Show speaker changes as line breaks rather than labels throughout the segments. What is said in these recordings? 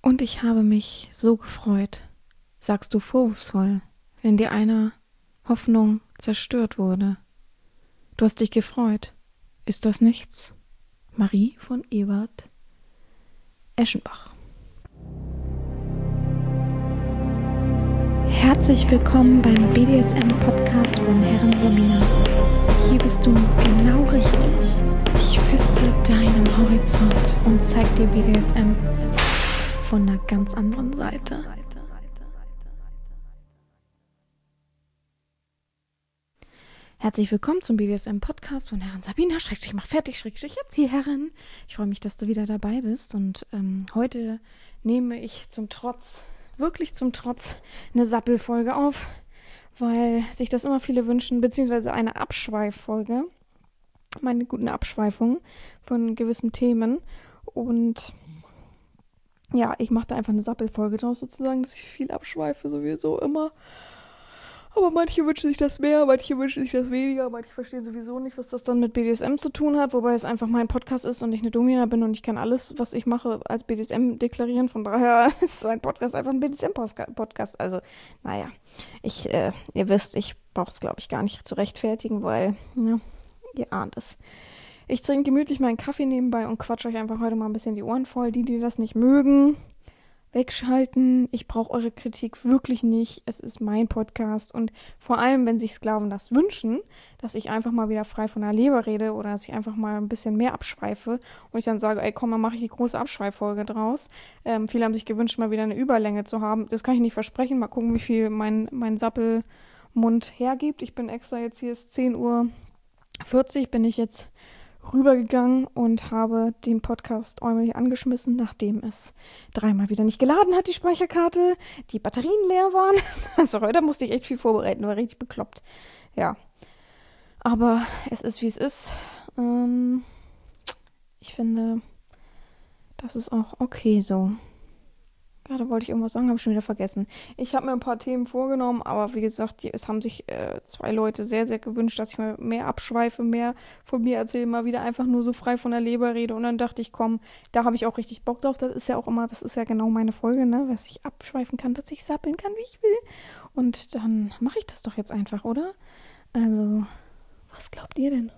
Und ich habe mich so gefreut, sagst du vorwurfsvoll, wenn dir eine Hoffnung zerstört wurde. Du hast dich gefreut. Ist das nichts? Marie von Ewert Eschenbach. Herzlich willkommen beim BDSM-Podcast von Herren Romina. Hier bist du genau richtig. Ich feste deinen Horizont und zeig dir BDSM von einer ganz anderen Seite. Herzlich willkommen zum BDSM-Podcast von Herren Sabina, mach fertig, Erzieherin. Ich freue mich, dass du wieder dabei bist und heute nehme ich wirklich zum Trotz, eine Sappelfolge auf, weil sich das immer viele wünschen, beziehungsweise eine Abschweiffolge, meine guten Abschweifungen von gewissen Themen und ja, ich mache da einfach eine Sappelfolge draus sozusagen, dass ich viel abschweife, sowieso immer. Aber manche wünschen sich das mehr, manche wünschen sich das weniger, manche verstehen sowieso nicht, was das dann mit BDSM zu tun hat, wobei es einfach mein Podcast ist und ich eine Domina bin und ich kann alles, was ich mache, als BDSM deklarieren. Von daher ist mein Podcast einfach ein BDSM-Podcast. Also, naja, ihr wisst, ich brauche es, glaube ich, gar nicht zu rechtfertigen, weil, ja, ihr ahnt es. Ich trinke gemütlich meinen Kaffee nebenbei und quatsche euch einfach heute mal ein bisschen die Ohren voll. Die das nicht mögen, wegschalten. Ich brauche eure Kritik wirklich nicht. Es ist mein Podcast und vor allem, wenn sich Sklaven das wünschen, dass ich einfach mal wieder frei von der Leber rede oder dass ich einfach mal ein bisschen mehr abschweife und ich dann sage, ey komm, dann mache ich die große Abschweiffolge draus. Viele haben sich gewünscht, mal wieder eine Überlänge zu haben. Das kann ich nicht versprechen. Mal gucken, wie viel mein Sappelmund hergibt. Ich bin extra jetzt, hier ist 10:40 Uhr, bin ich jetzt rübergegangen und habe den Podcast Eumel angeschmissen, nachdem es 3-mal wieder nicht geladen hat, die Speicherkarte, die Batterien leer waren. Also heute musste ich echt viel vorbereiten, war richtig bekloppt. Ja, aber es ist, wie es ist. Ich finde, das ist auch okay so. Gerade wollte ich irgendwas sagen, habe ich schon wieder vergessen. Ich habe mir ein paar Themen vorgenommen, aber wie gesagt, es haben sich 2 Leute sehr, sehr gewünscht, dass ich mal mehr abschweife, mehr von mir erzähle, mal wieder einfach nur so frei von der Leber rede. Und dann dachte ich, komm, da habe ich auch richtig Bock drauf. Das ist ja genau meine Folge, ne? Was ich abschweifen kann, dass ich sappeln kann, wie ich will. Und dann mache ich das doch jetzt einfach, oder? Also, was glaubt ihr denn?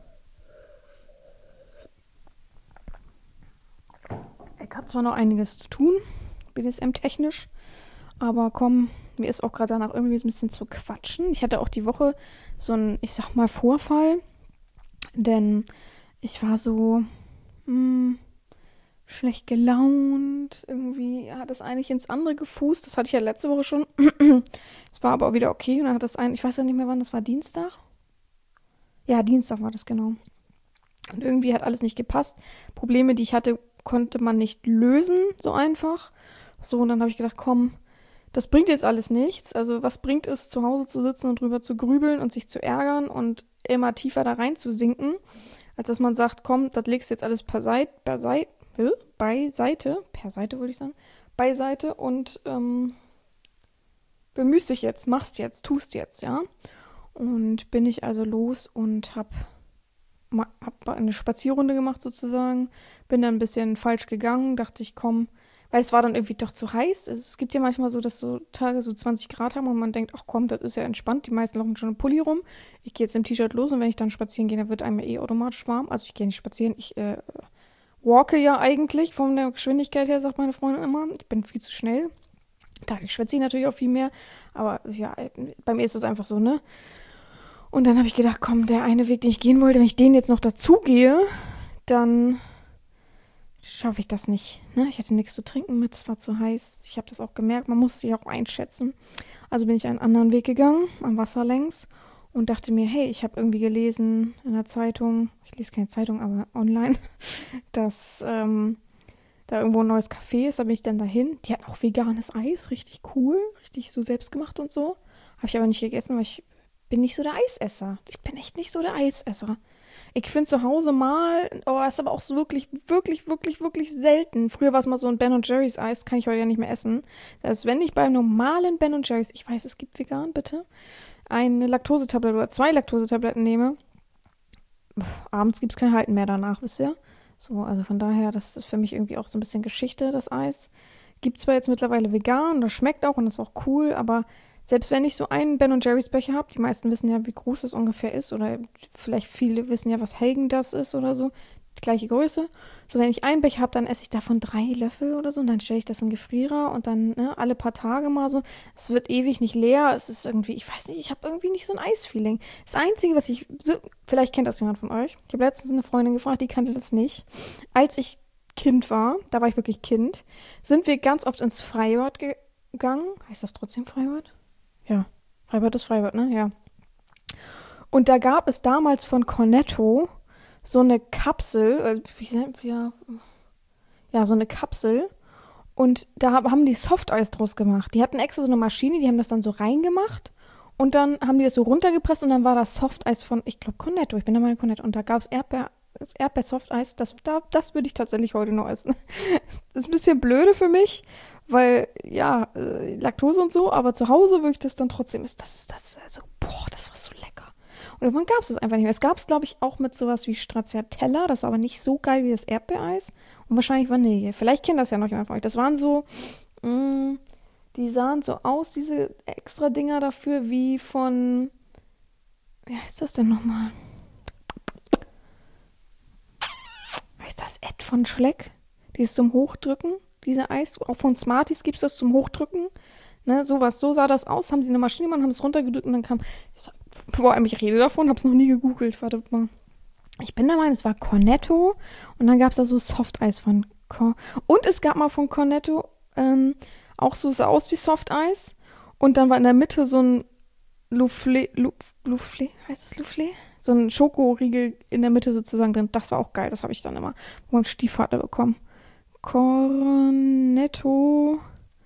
Ich habe zwar noch einiges zu tun, BDSM-technisch. Aber komm, mir ist auch gerade danach irgendwie ein bisschen zu quatschen. Ich hatte auch die Woche so einen, ich sag mal, Vorfall. Denn ich war so schlecht gelaunt. Irgendwie hat das eigentlich ins andere gefußt. Das hatte ich ja letzte Woche schon. Es war aber auch wieder okay. Und dann hat das ich weiß ja nicht mehr wann, das war Dienstag? Ja, Dienstag war das genau. Und irgendwie hat alles nicht gepasst. Probleme, die ich hatte, konnte man nicht lösen, so einfach. So, und dann habe ich gedacht, komm, das bringt jetzt alles nichts. Also was bringt es, zu Hause zu sitzen und drüber zu grübeln und sich zu ärgern und immer tiefer da rein zu sinken, als dass man sagt, komm, das legst du jetzt alles beiseite und bemühst dich jetzt, machst jetzt, tust jetzt, ja. Und bin ich also los und hab eine Spazierrunde gemacht sozusagen, bin dann ein bisschen falsch gegangen, dachte ich, komm, weil es war dann irgendwie doch zu heiß. Es gibt ja manchmal so, dass so Tage so 20 Grad haben und man denkt, ach komm, das ist ja entspannt, die meisten laufen schon im Pulli rum. Ich gehe jetzt im T-Shirt los und wenn ich dann spazieren gehe, dann wird einem ja automatisch warm. Also ich gehe nicht spazieren, ich walke ja eigentlich, von der Geschwindigkeit her, sagt meine Freundin immer. Ich bin viel zu schnell. Da schwitze ich natürlich auch viel mehr, aber ja, bei mir ist das einfach so, ne? Und dann habe ich gedacht, komm, der eine Weg, den ich gehen wollte, wenn ich den jetzt noch dazugehe, dann schaffe ich das nicht. Ne? Ich hatte nichts zu trinken mit, es war zu heiß. Ich habe das auch gemerkt, man muss es sich auch einschätzen. Also bin ich einen anderen Weg gegangen, am Wasser längs und dachte mir, hey, ich habe irgendwie gelesen in der Zeitung, ich lese keine Zeitung, aber online, dass da irgendwo ein neues Café ist. Da bin ich dann dahin. Die hatten auch veganes Eis, richtig cool, richtig so selbstgemacht und so. Habe ich aber nicht gegessen, weil ich bin nicht so der Eisesser. Ich bin echt nicht so der Eisesser. Ich finde zu Hause mal, ist aber auch so wirklich, wirklich, wirklich, wirklich selten. Früher war es mal so ein Ben & Jerry's Eis, kann ich heute ja nicht mehr essen. Das ist, wenn ich beim normalen Ben & Jerry's, ich weiß, es gibt vegan, bitte, eine Laktosetablette oder 2 Laktosetabletten nehme, abends gibt es kein Halten mehr danach, wisst ihr? So, also von daher, das ist für mich irgendwie auch so ein bisschen Geschichte, das Eis. Gibt zwar jetzt mittlerweile vegan, das schmeckt auch und ist auch cool, aber selbst wenn ich so einen Ben Jerry's Becher habe, die meisten wissen ja, wie groß es ungefähr ist oder vielleicht viele wissen ja, was Hagen das ist oder so, die gleiche Größe. So, wenn ich einen Becher habe, dann esse ich davon 3 Löffel oder so und dann stelle ich das in den Gefrierer und dann alle paar Tage mal so. Es wird ewig nicht leer, es ist irgendwie, ich weiß nicht, ich habe irgendwie nicht so ein Eisfeeling. Das Einzige, was ich, vielleicht kennt das jemand von euch. Ich habe letztens eine Freundin gefragt, die kannte das nicht. Als ich Kind war, da war ich wirklich Kind, sind wir ganz oft ins Freibad gegangen. Heißt das trotzdem Freibad? Ja, Freibad ist Freibad, ne? Ja. Und da gab es damals von Cornetto so eine Kapsel, so eine Kapsel. Und da haben die Softeis draus gemacht. Die hatten extra so eine Maschine, die haben das dann so reingemacht. Und dann haben die das so runtergepresst und dann war das Softeis von, ich glaube, Cornetto. Ich bin der Meinung Cornetto. Und da gab es Erdbeer-Softeis. Das würde ich tatsächlich heute noch essen. Das ist ein bisschen blöde für mich, weil, ja, Laktose und so, aber zu Hause würde ich das dann trotzdem, das war so lecker. Und irgendwann gab es das einfach nicht mehr. Es gab es, glaube ich, auch mit sowas wie Stracciatella, das war aber nicht so geil wie das Erdbeereis und wahrscheinlich Vanille. Vielleicht kennt das ja noch jemand von euch. Das waren so, die sahen so aus, diese extra Dinger dafür, wie von, wie heißt das denn nochmal? Heißt das Ed von Schleck? Dieses zum Hochdrücken, diese Eis, auch von Smarties gibt es das zum Hochdrücken. Ne, sowas, so sah das aus, haben sie eine Maschine gemacht, haben es runtergedrückt und dann kam, ich rede davon, habe es noch nie gegoogelt, warte mal. Ich bin der Meinung, es war Cornetto und dann gab es da so Softeis von und es gab mal von Cornetto auch so, sah aus wie Softeis und dann war in der Mitte so ein Soufflé, heißt das Soufflé? So ein Schokoriegel in der Mitte sozusagen drin. Das war auch geil, das habe ich dann immer von meinem Stiefvater bekommen. Cornetto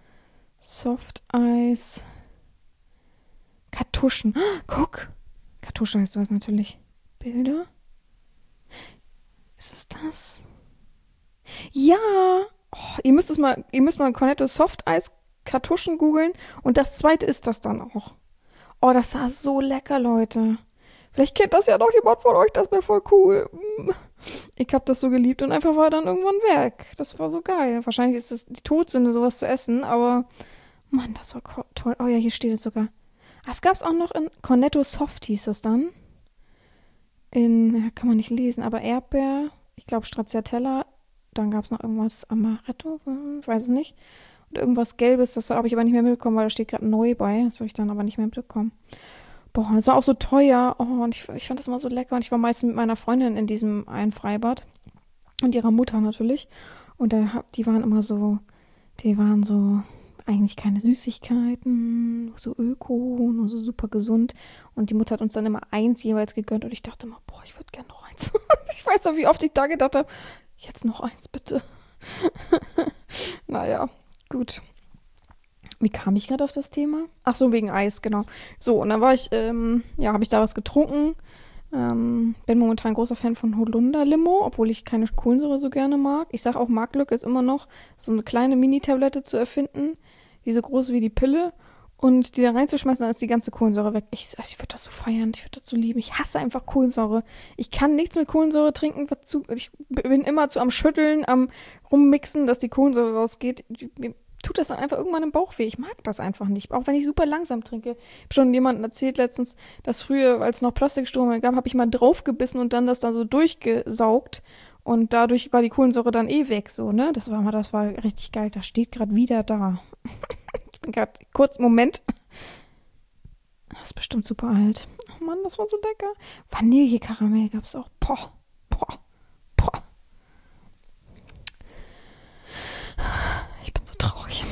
Softeis Kartuschen. Guck. Kartusche heißt sowas natürlich. Bilder? Ist es das? Ja. Oh, ihr müsst mal Cornetto Softeis Kartuschen googeln und das zweite ist das dann auch. Oh, das sah so lecker, Leute. Vielleicht kennt das ja noch jemand von euch, das wäre voll cool. Ich hab das so geliebt und einfach war dann irgendwann weg. Das war so geil. Wahrscheinlich ist das die Todsünde, sowas zu essen, aber Mann, das war toll. Oh ja, hier steht es sogar. Es gab es auch noch in Cornetto Soft hieß das dann. Kann man nicht lesen, aber Erdbeer, ich glaube Stracciatella, dann gab es noch irgendwas Amaretto, ich weiß es nicht. Und irgendwas Gelbes, das habe ich aber nicht mehr mitbekommen, weil da steht gerade neu bei. Das habe ich dann aber nicht mehr mitbekommen. Boah, das war auch so teuer. Oh, und ich fand das immer so lecker. Und ich war meistens mit meiner Freundin in diesem einen Freibad. Und ihrer Mutter natürlich. Und die waren so eigentlich keine Süßigkeiten, so öko, nur so super gesund. Und die Mutter hat uns dann immer eins jeweils gegönnt und ich dachte immer, boah, ich würde gerne noch eins. Ich weiß noch, wie oft ich da gedacht habe, jetzt noch eins, bitte. Naja, gut. Wie kam ich gerade auf das Thema? Ach so, wegen Eis, genau. So, und dann habe ich da was getrunken. Bin momentan großer Fan von Holunder-Limo, obwohl ich keine Kohlensäure so gerne mag. Ich sage auch, Marktlücke ist immer noch so eine kleine Mini-Tablette zu erfinden, die so groß wie die Pille und die da reinzuschmeißen, dann ist die ganze Kohlensäure weg. Ich würde das so feiern, ich würde das so lieben. Ich hasse einfach Kohlensäure. Ich kann nichts mit Kohlensäure trinken. Ich bin immer zu am Schütteln, am Rummixen, dass die Kohlensäure rausgeht. Mir tut das dann einfach irgendwann im Bauch weh. Ich mag das einfach nicht, auch wenn ich super langsam trinke. Ich habe schon jemandem erzählt letztens, dass früher, als es noch Plastikströme gab, habe ich mal draufgebissen und dann das da so durchgesaugt und dadurch war die Kohlensäure dann eh weg, so, ne? Das war richtig geil. Das steht gerade wieder da. Ich bin gerade Moment. Das ist bestimmt super alt. Oh Mann, das war so lecker. Vanillekaramell gab es auch. Boah. Ich bin so traurig.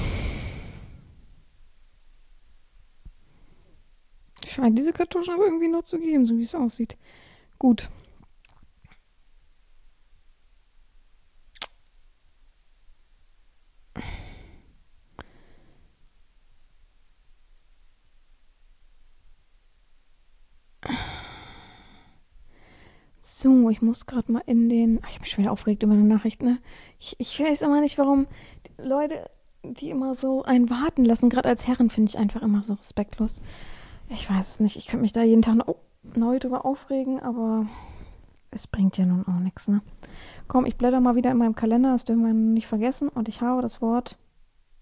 Scheint diese Kartuschen aber irgendwie noch zu geben, so wie es aussieht. Gut. So, ich muss gerade mal ich habe mich schon wieder aufgeregt über eine Nachricht, ne? Ich weiß immer nicht, warum Leute, die immer so einen warten lassen, gerade als Herren, finde ich einfach immer so respektlos. Ich weiß es nicht, ich könnte mich da jeden Tag neu drüber aufregen, aber es bringt ja nun auch nichts, ne? Komm, ich blätter mal wieder in meinem Kalender, das dürfen wir nicht vergessen, und ich habe das Wort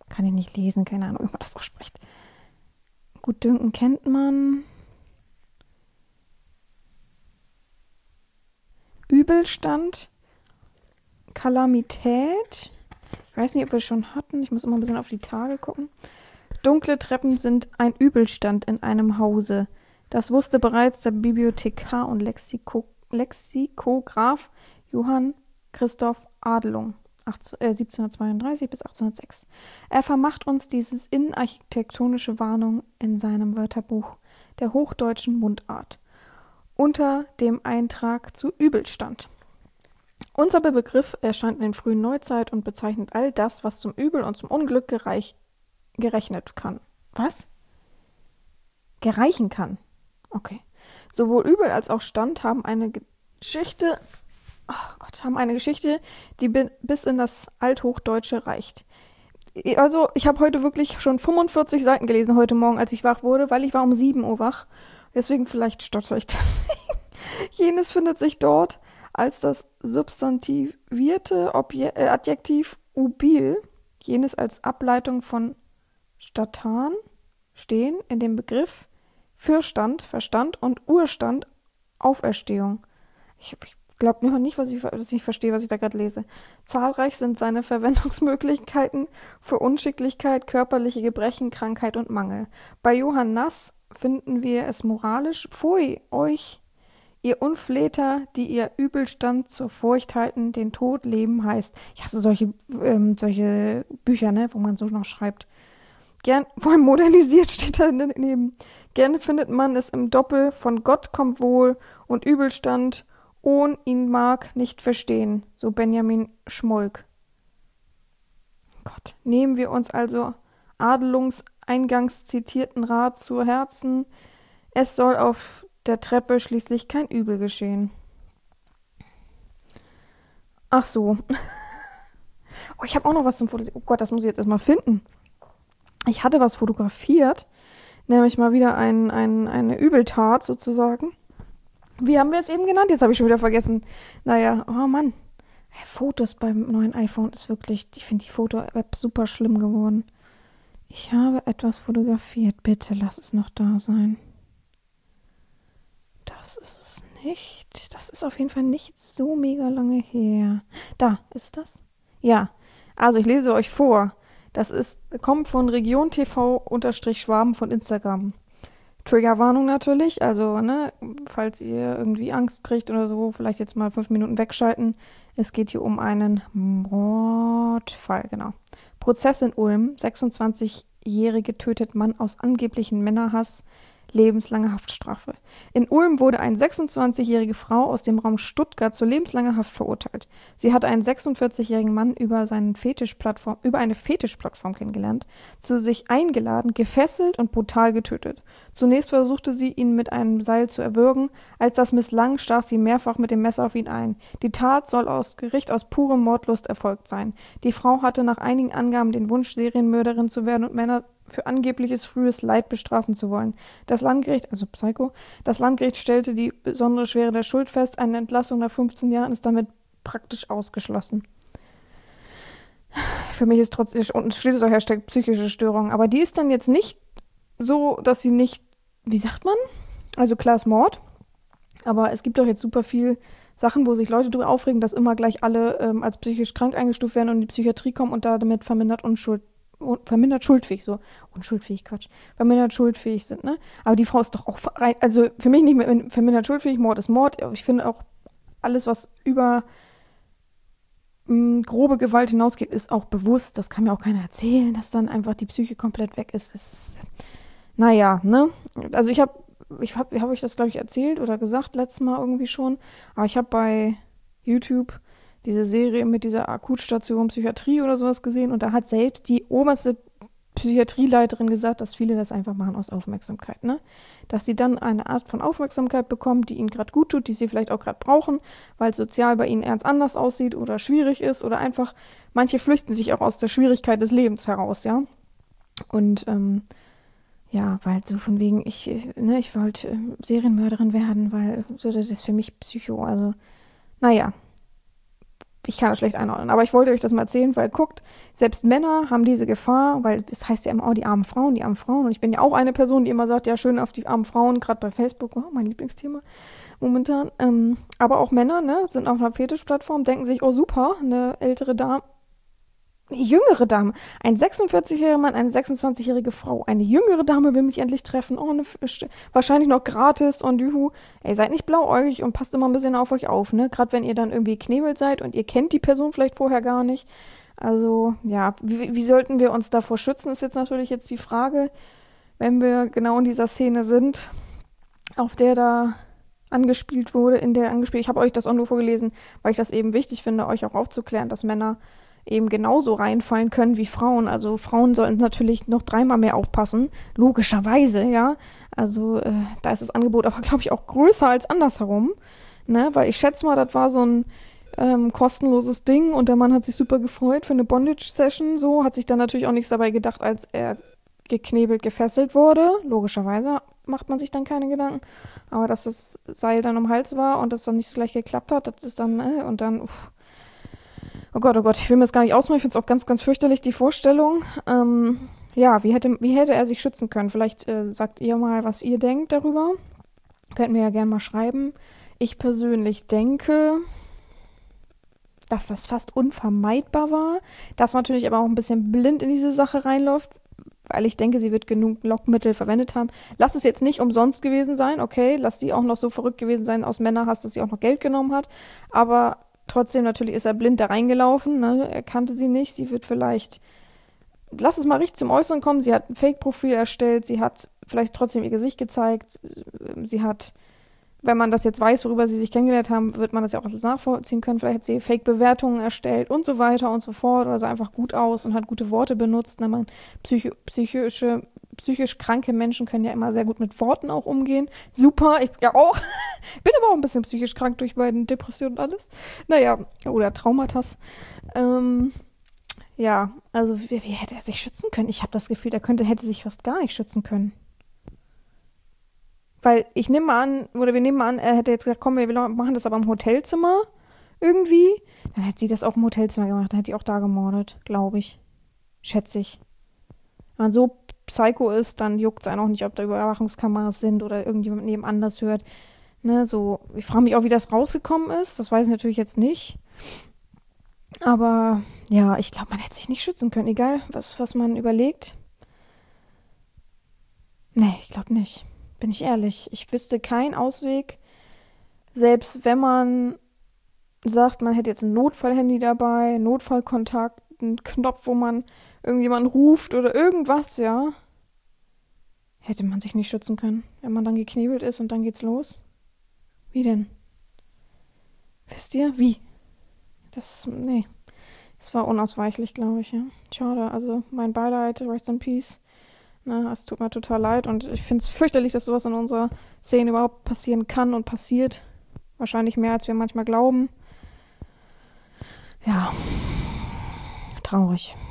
Kann ich nicht lesen, keine Ahnung, wie man das so spricht. Gutdünken kennt man. Übelstand. Kalamität. Ich weiß nicht, ob wir schon hatten. Ich muss immer ein bisschen auf die Tage gucken. Dunkle Treppen sind ein Übelstand in einem Hause. Das wusste bereits der Bibliothekar und Lexikograph Johann Christoph Adelung 1732 bis 1806. Er vermacht uns diese innenarchitektonische Warnung in seinem Wörterbuch der hochdeutschen Mundart unter dem Eintrag zu Übelstand. Unser Begriff erscheint in der frühen Neuzeit und bezeichnet all das, was zum Übel und zum Unglück gerechnet kann. Was? Gereichen kann. Okay. Sowohl Übel als auch Stand haben eine Geschichte, die bis in das Althochdeutsche reicht. Also, ich habe heute wirklich schon 45 Seiten gelesen, heute Morgen, als ich wach wurde, weil ich war um 7 Uhr wach. Deswegen vielleicht stotter ich deswegen. Jenes findet sich dort als das substantivierte Adjektiv ubil, jenes als Ableitung von statan, stehen, in dem Begriff Fürstand, Verstand und Urstand, Auferstehung. Ich glaube nicht, dass ich verstehe, was ich da gerade lese. Zahlreich sind seine Verwendungsmöglichkeiten für Unschicklichkeit, körperliche Gebrechen, Krankheit und Mangel. Bei Johann Nass finden wir es moralisch: Pfui euch, ihr Unfläter, die ihr Übelstand zur Furcht halten, den Tod leben heißt. Ich hasse solche Bücher, ne, wo man so noch schreibt. Vor allem modernisiert steht da daneben. Gerne findet man es im Doppel von Gott kommt wohl und Übelstand, ohn ihn mag nicht verstehen, so Benjamin Schmolk. Gott, nehmen wir uns also Adelungs eingangs zitierten Rat zu Herzen. Es soll auf der Treppe schließlich kein Übel geschehen. Ach so. Oh, ich habe auch noch was zum Fotografien. Oh Gott, das muss ich jetzt erstmal finden. Ich hatte was fotografiert, nämlich mal wieder eine Übeltat sozusagen. Wie haben wir es eben genannt? Jetzt habe ich schon wieder vergessen. Naja, oh Mann. Fotos beim neuen iPhone ist wirklich, ich finde die Foto-App super schlimm geworden. Ich habe etwas fotografiert. Bitte lass es noch da sein. Das ist es nicht. Das ist auf jeden Fall nicht so mega lange her. Da, ist das? Ja, also ich lese euch vor. Das kommt von regiontv_schwaben von Instagram. Triggerwarnung natürlich, also, ne, falls ihr irgendwie Angst kriegt oder so, vielleicht jetzt mal 5 Minuten wegschalten. Es geht hier um einen Mordfall, genau. Prozess in Ulm, 26-Jährige tötet Mann aus angeblichen Männerhass, lebenslange Haftstrafe. In Ulm wurde eine 26-jährige Frau aus dem Raum Stuttgart zu lebenslanger Haft verurteilt. Sie hatte einen 46-jährigen Mann über eine Fetischplattform kennengelernt, zu sich eingeladen, gefesselt und brutal getötet. Zunächst versuchte sie, ihn mit einem Seil zu erwürgen. Als das misslang, stach sie mehrfach mit dem Messer auf ihn ein. Die Tat soll aus Gericht aus purem Mordlust erfolgt sein. Die Frau hatte nach einigen Angaben den Wunsch, Serienmörderin zu werden und Männer für angebliches frühes Leid bestrafen zu wollen. Das Landgericht stellte die besondere Schwere der Schuld fest. Eine Entlassung nach 15 Jahren ist damit praktisch ausgeschlossen. Für mich ist trotzdem, unten steht es auch Hashtag psychische Störung, aber die ist dann jetzt nicht so, dass sie nicht, wie sagt man? Also klar ist Mord, aber es gibt doch jetzt super viel Sachen, wo sich Leute darüber aufregen, dass immer gleich alle als psychisch krank eingestuft werden und in die Psychiatrie kommen und damit vermindert schuldfähig sind, ne? Aber die Frau ist doch auch, also für mich nicht mehr vermindert schuldfähig, Mord ist Mord. Ich finde auch, alles, was über grobe Gewalt hinausgeht, ist auch bewusst. Das kann mir auch keiner erzählen, dass dann einfach die Psyche komplett weg ist. Naja, ne? Also ich habe euch das, glaube ich, erzählt oder gesagt, letztes Mal irgendwie schon, aber ich habe bei YouTube diese Serie mit dieser Akutstation Psychiatrie oder sowas gesehen und da hat selbst die oberste Psychiatrieleiterin gesagt, dass viele das einfach machen aus Aufmerksamkeit, ne? Dass sie dann eine Art von Aufmerksamkeit bekommen, die ihnen gerade gut tut, die sie vielleicht auch gerade brauchen, weil es sozial bei ihnen ernst anders aussieht oder schwierig ist oder einfach, manche flüchten sich auch aus der Schwierigkeit des Lebens heraus, ja? Und ja, weil so von wegen, ich wollte Serienmörderin werden, weil so, das ist für mich Psycho, also naja. ich kann das schlecht einordnen. Aber ich wollte euch das mal erzählen, weil guckt, selbst Männer haben diese Gefahr, weil es heißt ja immer, oh, die armen Frauen, die armen Frauen. Und ich bin ja auch eine Person, die immer sagt, ja, schön auf die armen Frauen, gerade bei Facebook, oh, mein Lieblingsthema momentan. Aber auch Männer, ne, sind auf einer Fetischplattform, denken sich, oh super, eine jüngere Dame, ein 46-jähriger Mann, eine 26-jährige Frau, eine jüngere Dame will mich endlich treffen, oh, wahrscheinlich noch gratis und juhu. Ey, seid nicht blauäugig und passt immer ein bisschen auf euch auf, ne, gerade wenn ihr dann irgendwie knebelt seid und ihr kennt die Person vielleicht vorher gar nicht. Also, ja, wie sollten wir uns davor schützen, ist jetzt natürlich jetzt die Frage, wenn wir genau in dieser Szene sind, auf der da angespielt wurde, ich habe euch das auch nur vorgelesen, weil ich das eben wichtig finde, euch auch aufzuklären, dass Männer eben genauso reinfallen können wie Frauen. Also Frauen sollten natürlich noch 3-mal mehr aufpassen, logischerweise, ja. Also da ist das Angebot aber, glaube ich, auch größer als andersherum, ne, weil ich schätze mal, das war so ein kostenloses Ding und der Mann hat sich super gefreut für eine Bondage-Session, so, hat sich dann natürlich auch nichts dabei gedacht, als er geknebelt, gefesselt wurde. Logischerweise macht man sich dann keine Gedanken. Aber dass das Seil dann um den Hals war und das dann nicht so gleich geklappt hat, das ist dann, und dann, oh Gott, ich will mir das gar nicht ausmalen. Ich finde es auch ganz, ganz fürchterlich, die Vorstellung. Ja, wie hätte er sich schützen können? Vielleicht sagt ihr mal, was ihr denkt darüber. Könnt mir ja gerne mal schreiben. Ich persönlich denke, dass das fast unvermeidbar war, dass man natürlich aber auch ein bisschen blind in diese Sache reinläuft, weil ich denke, sie wird genug Lockmittel verwendet haben. Lass es jetzt nicht umsonst gewesen sein, okay, lass sie auch noch so verrückt gewesen sein aus Männerhass, dass sie auch noch Geld genommen hat, aber trotzdem natürlich ist er blind da reingelaufen, ne? Er kannte sie nicht, sie wird vielleicht, lass es mal richtig zum Äußeren kommen, sie hat ein Fake-Profil erstellt, sie hat vielleicht trotzdem ihr Gesicht gezeigt, sie hat, wenn man das jetzt weiß, worüber sie sich kennengelernt haben, wird man das ja auch alles nachvollziehen können. Vielleicht hat sie Fake-Bewertungen erstellt und so weiter und so fort oder sah einfach gut aus und hat gute Worte benutzt. Ne? Psychisch kranke Menschen können ja immer sehr gut mit Worten auch umgehen. Super, ich ja auch. Bin aber auch ein bisschen psychisch krank durch meine Depressionen und alles. Naja, oder Traumatas. Ja, also wie hätte er sich schützen können? Ich habe das Gefühl, hätte sich fast gar nicht schützen können. Weil wir nehmen mal an, er hätte jetzt gesagt, komm, wir machen das aber im Hotelzimmer irgendwie. Dann hätte sie das auch im Hotelzimmer gemacht, dann hätte die auch da gemordet, glaube ich. Schätze ich. Wenn man so psycho ist, dann juckt es einen auch nicht, ob da Überwachungskameras sind oder irgendjemand nebenan das hört. Ne, so, ich frage mich auch, wie das rausgekommen ist. Das weiß ich natürlich jetzt nicht. Aber ja, ich glaube, man hätte sich nicht schützen können, egal was man überlegt. Nee, ich glaube nicht. Bin ich ehrlich. Ich wüsste keinen Ausweg, selbst wenn man sagt, man hätte jetzt ein Notfallhandy dabei, Notfallkontakt, einen Knopf, wo man irgendjemanden ruft oder irgendwas, ja, hätte man sich nicht schützen können, wenn man dann geknebelt ist und dann geht's los. Wie denn? Wisst ihr? Wie? Das war unausweichlich, glaube ich, ja. Schade, also mein Beileid, rest in peace. Na, es tut mir total leid und ich finde es fürchterlich, dass sowas in unserer Szene überhaupt passieren kann und passiert. Wahrscheinlich mehr, als wir manchmal glauben. Ja, traurig.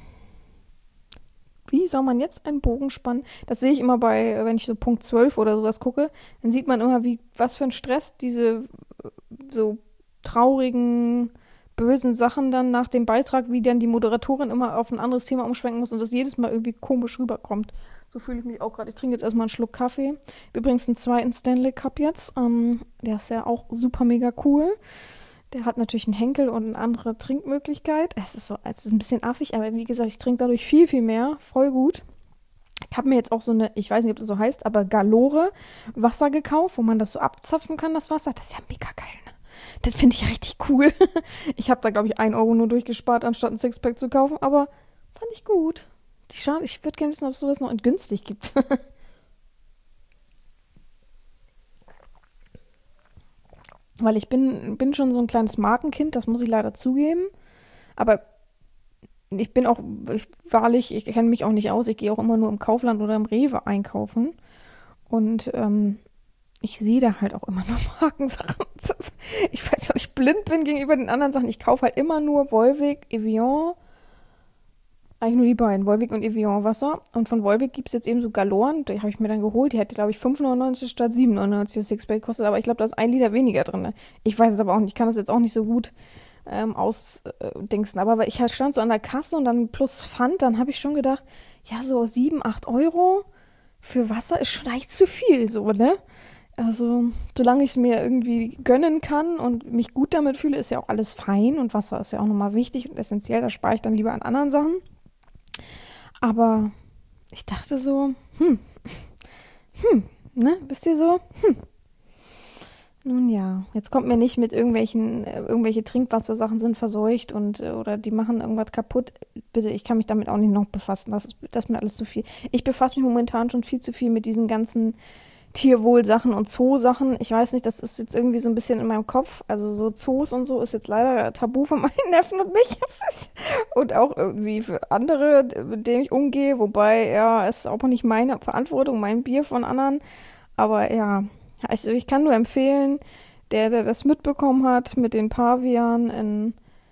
Wie soll man jetzt einen Bogen spannen? Das sehe ich immer wenn ich so Punkt 12 oder sowas gucke, dann sieht man immer, was für ein Stress diese so traurigen, bösen Sachen dann nach dem Beitrag, wie dann die Moderatorin immer auf ein anderes Thema umschwenken muss und das jedes Mal irgendwie komisch rüberkommt. So fühle ich mich auch gerade. Ich trinke jetzt erstmal einen Schluck Kaffee. Übrigens einen zweiten Stanley Cup jetzt. Der ist ja auch super mega cool. Der hat natürlich einen Henkel und eine andere Trinkmöglichkeit. Es ist ein bisschen affig, aber wie gesagt, ich trinke dadurch viel, viel mehr. Voll gut. Ich habe mir jetzt auch so eine, ich weiß nicht, ob das so heißt, aber Galore Wasser gekauft, wo man das so abzapfen kann, das Wasser. Das ist ja mega geil, ne? Das finde ich ja richtig cool. Ich habe da, glaube ich, 1 Euro nur durchgespart, anstatt ein Sixpack zu kaufen. Aber fand ich gut. Ich würde gerne wissen, ob es sowas noch in günstig gibt. Weil ich bin schon so ein kleines Markenkind, das muss ich leider zugeben. Aber ich kenne mich auch nicht aus. Ich gehe auch immer nur im Kaufland oder im Rewe einkaufen. Und ich sehe da halt auch immer nur Markensachen. Ich weiß nicht, ob ich blind bin gegenüber den anderen Sachen. Ich kaufe halt immer nur Volvic, Evian. Eigentlich nur die beiden, Volvic und Evian Wasser. Und von Volvic gibt es jetzt eben so Galoren. Die habe ich mir dann geholt. Die hätte, glaube ich, 5,99 statt 7,99 das Sixpack gekostet. Aber ich glaube, da ist 1 Liter weniger drin. Ich weiß es aber auch nicht. Ich kann das jetzt auch nicht so gut ausdingsen. Aber ich stand so an der Kasse und dann plus Pfand, dann habe ich schon gedacht, ja, so 7, 8 Euro für Wasser ist schon eigentlich zu viel, so, ne? Also, solange ich es mir irgendwie gönnen kann und mich gut damit fühle, ist ja auch alles fein und Wasser ist ja auch nochmal wichtig und essentiell, da spare ich dann lieber an anderen Sachen. Aber ich dachte so, ne, wisst ihr so? Nun ja, jetzt kommt mir nicht mit irgendwelche Trinkwassersachen sind verseucht und oder die machen irgendwas kaputt. Bitte, ich kann mich damit auch nicht noch befassen. Das ist mir alles zu viel. Ich befasse mich momentan schon viel zu viel mit diesen ganzen Tierwohlsachen und Zoosachen. Ich weiß nicht, das ist jetzt irgendwie so ein bisschen in meinem Kopf. Also so Zoos und so ist jetzt leider tabu für meinen Neffen und mich. Und auch irgendwie für andere, mit denen ich umgehe. Wobei, ja, es ist auch nicht meine Verantwortung, mein Bier von anderen. Aber ja, also ich kann nur empfehlen, der das mitbekommen hat mit den Pavianen in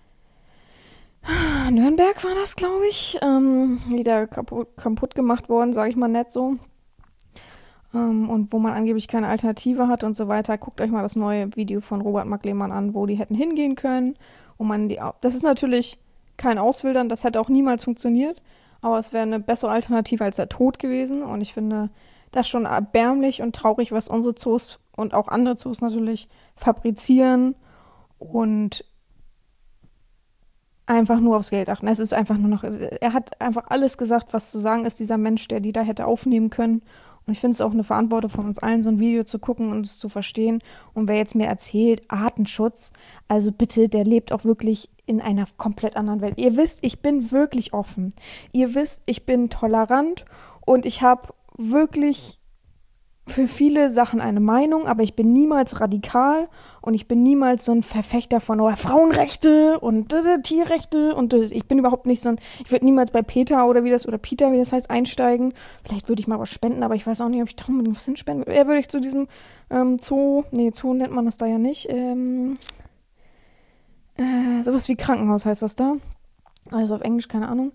Nürnberg war das, glaube ich, wieder kaputt gemacht worden, sage ich mal nett so. Und wo man angeblich keine Alternative hat und so weiter. Guckt euch mal das neue Video von Robert Mark Lehmann an, wo die hätten hingehen können. Das ist natürlich kein Auswildern, das hätte auch niemals funktioniert, aber es wäre eine bessere Alternative als der Tod gewesen. Und ich finde das schon erbärmlich und traurig, was unsere Zoos und auch andere Zoos natürlich fabrizieren und einfach nur aufs Geld achten. Es ist einfach nur noch, er hat einfach alles gesagt, was zu sagen ist, dieser Mensch, der die da hätte aufnehmen können. Und ich finde es auch eine Verantwortung von uns allen, so ein Video zu gucken und es zu verstehen. Und wer jetzt mir erzählt, Artenschutz, also bitte, der lebt auch wirklich in einer komplett anderen Welt. Ihr wisst, ich bin wirklich offen. Ihr wisst, ich bin tolerant und ich habe wirklich für viele Sachen eine Meinung, aber ich bin niemals radikal und ich bin niemals so ein Verfechter von Frauenrechte und Tierrechte und ich bin überhaupt nicht so ein, ich würde niemals bei Peter oder Peter, wie das heißt, einsteigen. Vielleicht würde ich mal was spenden, aber ich weiß auch nicht, ob ich da unbedingt was hinspenden würde. Eher würde ich zu diesem Zoo nennt man das da ja nicht, sowas wie Krankenhaus heißt das da. Also auf Englisch, keine Ahnung.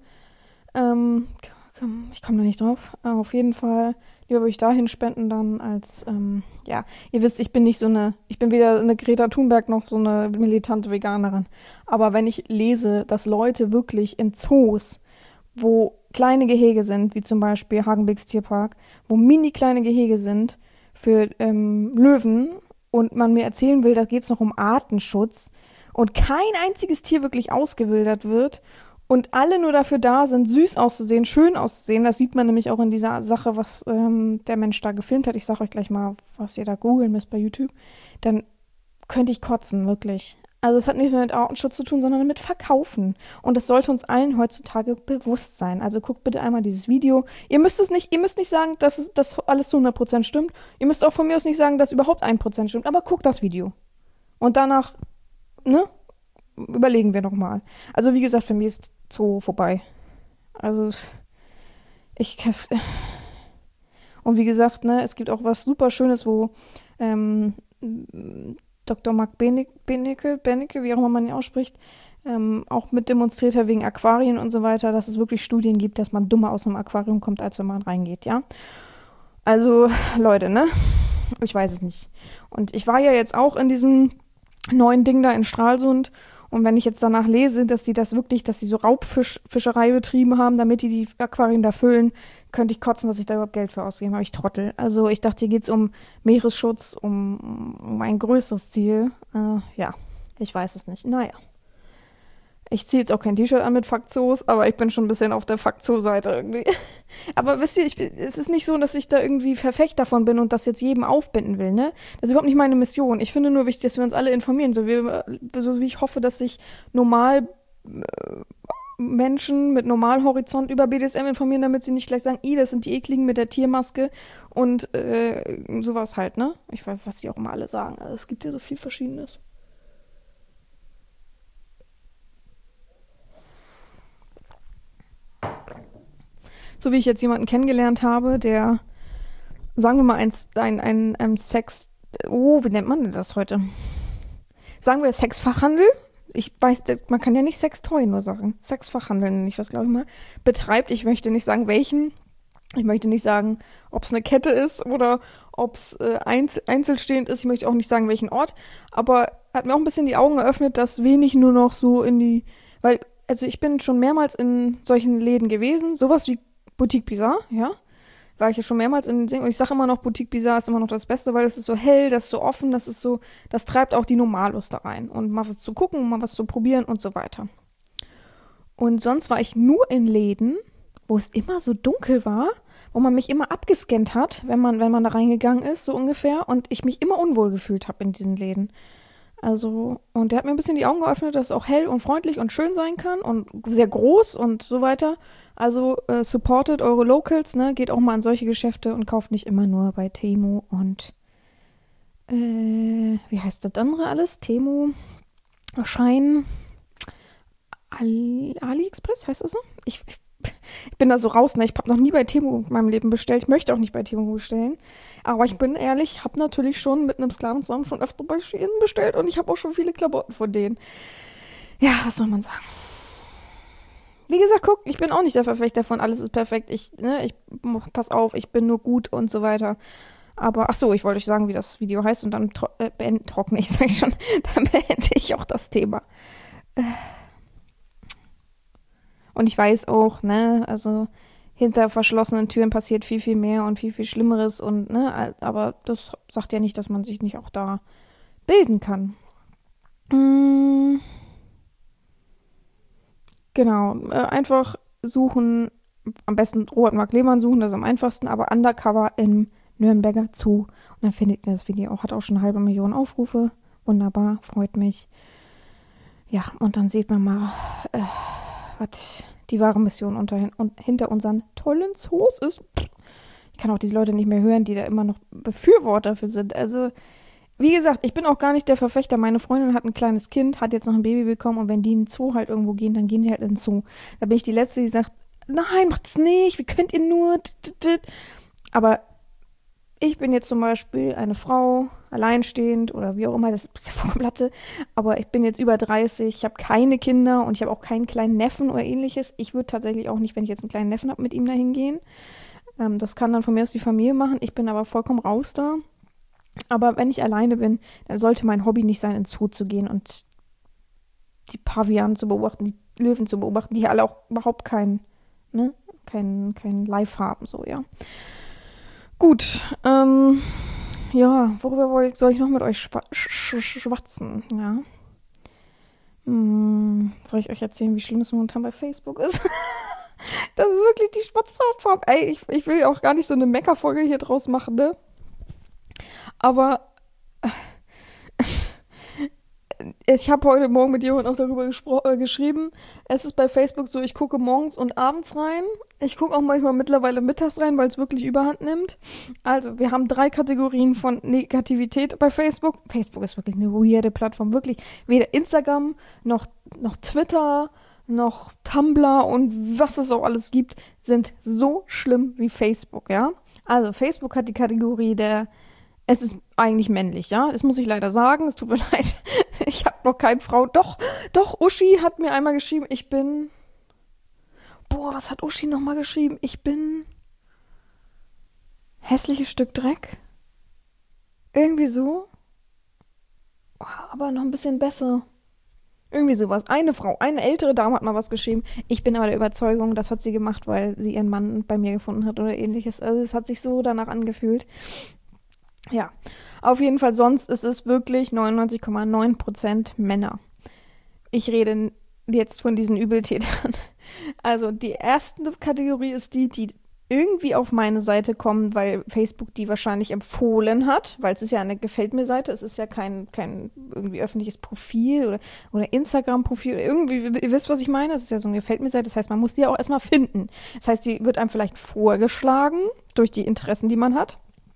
Ich komme da nicht drauf. Auf jeden Fall lieber würde ich dahin spenden dann als, ja, ihr wisst, ich bin weder eine Greta Thunberg noch so eine militante Veganerin. Aber wenn ich lese, dass Leute wirklich in Zoos, wo kleine Gehege sind, wie zum Beispiel Hagenbecks Tierpark, wo mini kleine Gehege sind für Löwen und man mir erzählen will, da geht es noch um Artenschutz und kein einziges Tier wirklich ausgewildert wird und alle nur dafür da sind, süß auszusehen, schön auszusehen. Das sieht man nämlich auch in dieser Sache, was der Mensch da gefilmt hat. Ich sage euch gleich mal, was ihr da googeln müsst bei YouTube. Dann könnte ich kotzen, wirklich. Also es hat nicht nur mit Artenschutz zu tun, sondern mit Verkaufen. Und das sollte uns allen heutzutage bewusst sein. Also guckt bitte einmal dieses Video. Ihr müsst nicht sagen, dass das alles zu 100% stimmt. Ihr müsst auch von mir aus nicht sagen, dass überhaupt 1% stimmt. Aber guckt das Video. Und danach, ne? Überlegen wir nochmal. Also wie gesagt, für mich ist Zoo vorbei. Also und wie gesagt, ne, es gibt auch was super Schönes, wo Dr. Mark Benecke, wie auch immer man ihn ausspricht, auch mit demonstriert hat wegen Aquarien und so weiter, dass es wirklich Studien gibt, dass man dummer aus einem Aquarium kommt, als wenn man reingeht, ja. Also, Leute, ne? Ich weiß es nicht. Und ich war ja jetzt auch in diesem neuen Ding da in Stralsund. Und wenn ich jetzt danach lese, dass sie so Raubfischerei betrieben haben, damit die Aquarien da füllen, könnte ich kotzen, dass ich da überhaupt Geld für ausgegeben habe. Ich Trottel. Also ich dachte, hier geht es um Meeresschutz, um ein größeres Ziel. Ja, ich weiß es nicht. Naja. Ich ziehe jetzt auch kein T-Shirt an mit Fakzos, aber ich bin schon ein bisschen auf der Fakzo-Seite irgendwie. Aber wisst ihr, es ist nicht so, dass ich da irgendwie Verfechter davon bin und das jetzt jedem aufbinden will, ne? Das ist überhaupt nicht meine Mission. Ich finde nur wichtig, dass wir uns alle informieren, so wie ich hoffe, dass sich Menschen mit Normalhorizont über BDSM informieren, damit sie nicht gleich sagen, das sind die ekligen mit der Tiermaske und sowas halt, ne? Ich weiß, was die auch immer alle sagen. Also, es gibt ja so viel Verschiedenes. So wie ich jetzt jemanden kennengelernt habe, der, sagen wir mal, ein Sex... Oh, wie nennt man denn das heute? Sagen wir Sexfachhandel? Ich weiß, man kann ja nicht Sextoy nur sagen. Sexfachhandel nenne ich das, glaube ich mal. Betreibt, ich möchte nicht sagen, welchen. Ich möchte nicht sagen, ob es eine Kette ist oder ob es einzelstehend ist. Ich möchte auch nicht sagen, welchen Ort. Aber hat mir auch ein bisschen die Augen geöffnet, dass wenig nur noch so weil, also ich bin schon mehrmals in solchen Läden gewesen, sowas wie Boutique Bizarre, ja, war ich ja schon mehrmals in den Dingen und ich sage immer noch, Boutique Bizarre ist immer noch das Beste, weil es ist so hell, das ist so offen, das treibt auch die Normallust da rein und mal was zu gucken, mal was zu probieren und so weiter. Und sonst war ich nur in Läden, wo es immer so dunkel war, wo man mich immer abgescannt hat, wenn man da reingegangen ist, so ungefähr, und ich mich immer unwohl gefühlt habe in diesen Läden. Also, und der hat mir ein bisschen die Augen geöffnet, dass es auch hell und freundlich und schön sein kann und sehr groß und so weiter. Also, supportet eure Locals, ne? Geht auch mal in solche Geschäfte und kauft nicht immer nur bei Temu und, wie heißt das andere alles? Temu, Schein, AliExpress, heißt das so? Ich bin da so raus, ne? Ich habe noch nie bei Temu in meinem Leben bestellt. Ich möchte auch nicht bei Temu bestellen. Aber ich bin ehrlich, habe natürlich schon mit einem Sklaven zusammen schon öfter bei Shein bestellt und ich habe auch schon viele Klamotten von denen. Ja, was soll man sagen? Wie gesagt, guck, ich bin auch nicht der Verfechter von alles ist perfekt. Pass auf, ich bin nur gut und so weiter. Aber, ach so, ich wollte euch sagen, wie das Video heißt und dann trockne ich, sag ich schon, dann beende ich auch das Thema. Und ich weiß auch, ne, also hinter verschlossenen Türen passiert viel, viel mehr und viel, viel Schlimmeres und, ne, aber das sagt ja nicht, dass man sich nicht auch da bilden kann. Genau, einfach suchen, am besten Robert Mark Lehmann suchen, das ist am einfachsten, aber Undercover im Nürnberger Zoo. Und dann findet ihr das Video auch, hat auch schon 500.000 Aufrufe. Wunderbar, freut mich. Ja, und dann sieht man mal, was die wahre Mission hinter unseren tollen Zoos ist. Ich kann auch diese Leute nicht mehr hören, die da immer noch Befürworter für sind. Also, wie gesagt, ich bin auch gar nicht der Verfechter. Meine Freundin hat ein kleines Kind, hat jetzt noch ein Baby bekommen und wenn die in den Zoo halt irgendwo gehen, dann gehen die halt in den Zoo. Da bin ich die Letzte, die sagt, nein, macht's nicht, wie könnt ihr nur? Aber ich bin jetzt zum Beispiel eine Frau, alleinstehend oder wie auch immer, das ist ja vollkommen Latte, aber ich bin jetzt über 30, ich habe keine Kinder und ich habe auch keinen kleinen Neffen oder ähnliches. Ich würde tatsächlich auch nicht, wenn ich jetzt einen kleinen Neffen habe, mit ihm dahin gehen. Das kann dann von mir aus die Familie machen, ich bin aber vollkommen raus da. Aber wenn ich alleine bin, dann sollte mein Hobby nicht sein, ins Zoo zu gehen und die Paviane zu beobachten, die Löwen zu beobachten, die hier alle auch überhaupt kein Life haben, so, ja. Gut, ja, worüber soll ich noch mit euch schwatzen, ja? Soll ich euch erzählen, wie schlimm es momentan bei Facebook ist? Das ist wirklich die Schwatzplattform. Ey, ich will auch gar nicht so eine Meckerfolge hier draus machen, ne? Aber ich habe heute Morgen mit jemandem auch darüber geschrieben. Es ist bei Facebook so, ich gucke morgens und abends rein. Ich gucke auch manchmal mittlerweile mittags rein, weil es wirklich Überhand nimmt. Also, wir haben 3 Kategorien von Negativität bei Facebook. Facebook ist wirklich eine weirde Plattform. Wirklich, weder Instagram noch Twitter noch Tumblr und was es auch alles gibt, sind so schlimm wie Facebook, ja? Also, Facebook hat die Kategorie es ist eigentlich männlich, ja. Das muss ich leider sagen. Es tut mir leid. Ich habe noch keine Frau. Doch, Uschi hat mir einmal geschrieben, was hat Uschi nochmal geschrieben? Ich bin hässliches Stück Dreck. Irgendwie so. Aber noch ein bisschen besser. Irgendwie sowas. Eine Frau, eine ältere Dame hat mal was geschrieben. Ich bin aber der Überzeugung, das hat sie gemacht, weil sie ihren Mann bei mir gefunden hat oder ähnliches. Also es hat sich so danach angefühlt. Ja, auf jeden Fall sonst ist es wirklich 99,9% Männer. Ich rede jetzt von diesen Übeltätern. Also die erste Kategorie ist die irgendwie auf meine Seite kommen, weil Facebook die wahrscheinlich empfohlen hat, weil es ist ja eine Gefällt-mir-Seite, es ist ja kein irgendwie öffentliches Profil oder Instagram-Profil, irgendwie, ihr wisst, was ich meine, es ist ja so eine Gefällt-mir-Seite, das heißt, man muss die ja auch erstmal finden. Das heißt, die wird einem vielleicht vorgeschlagen durch die Interessen, die man hat.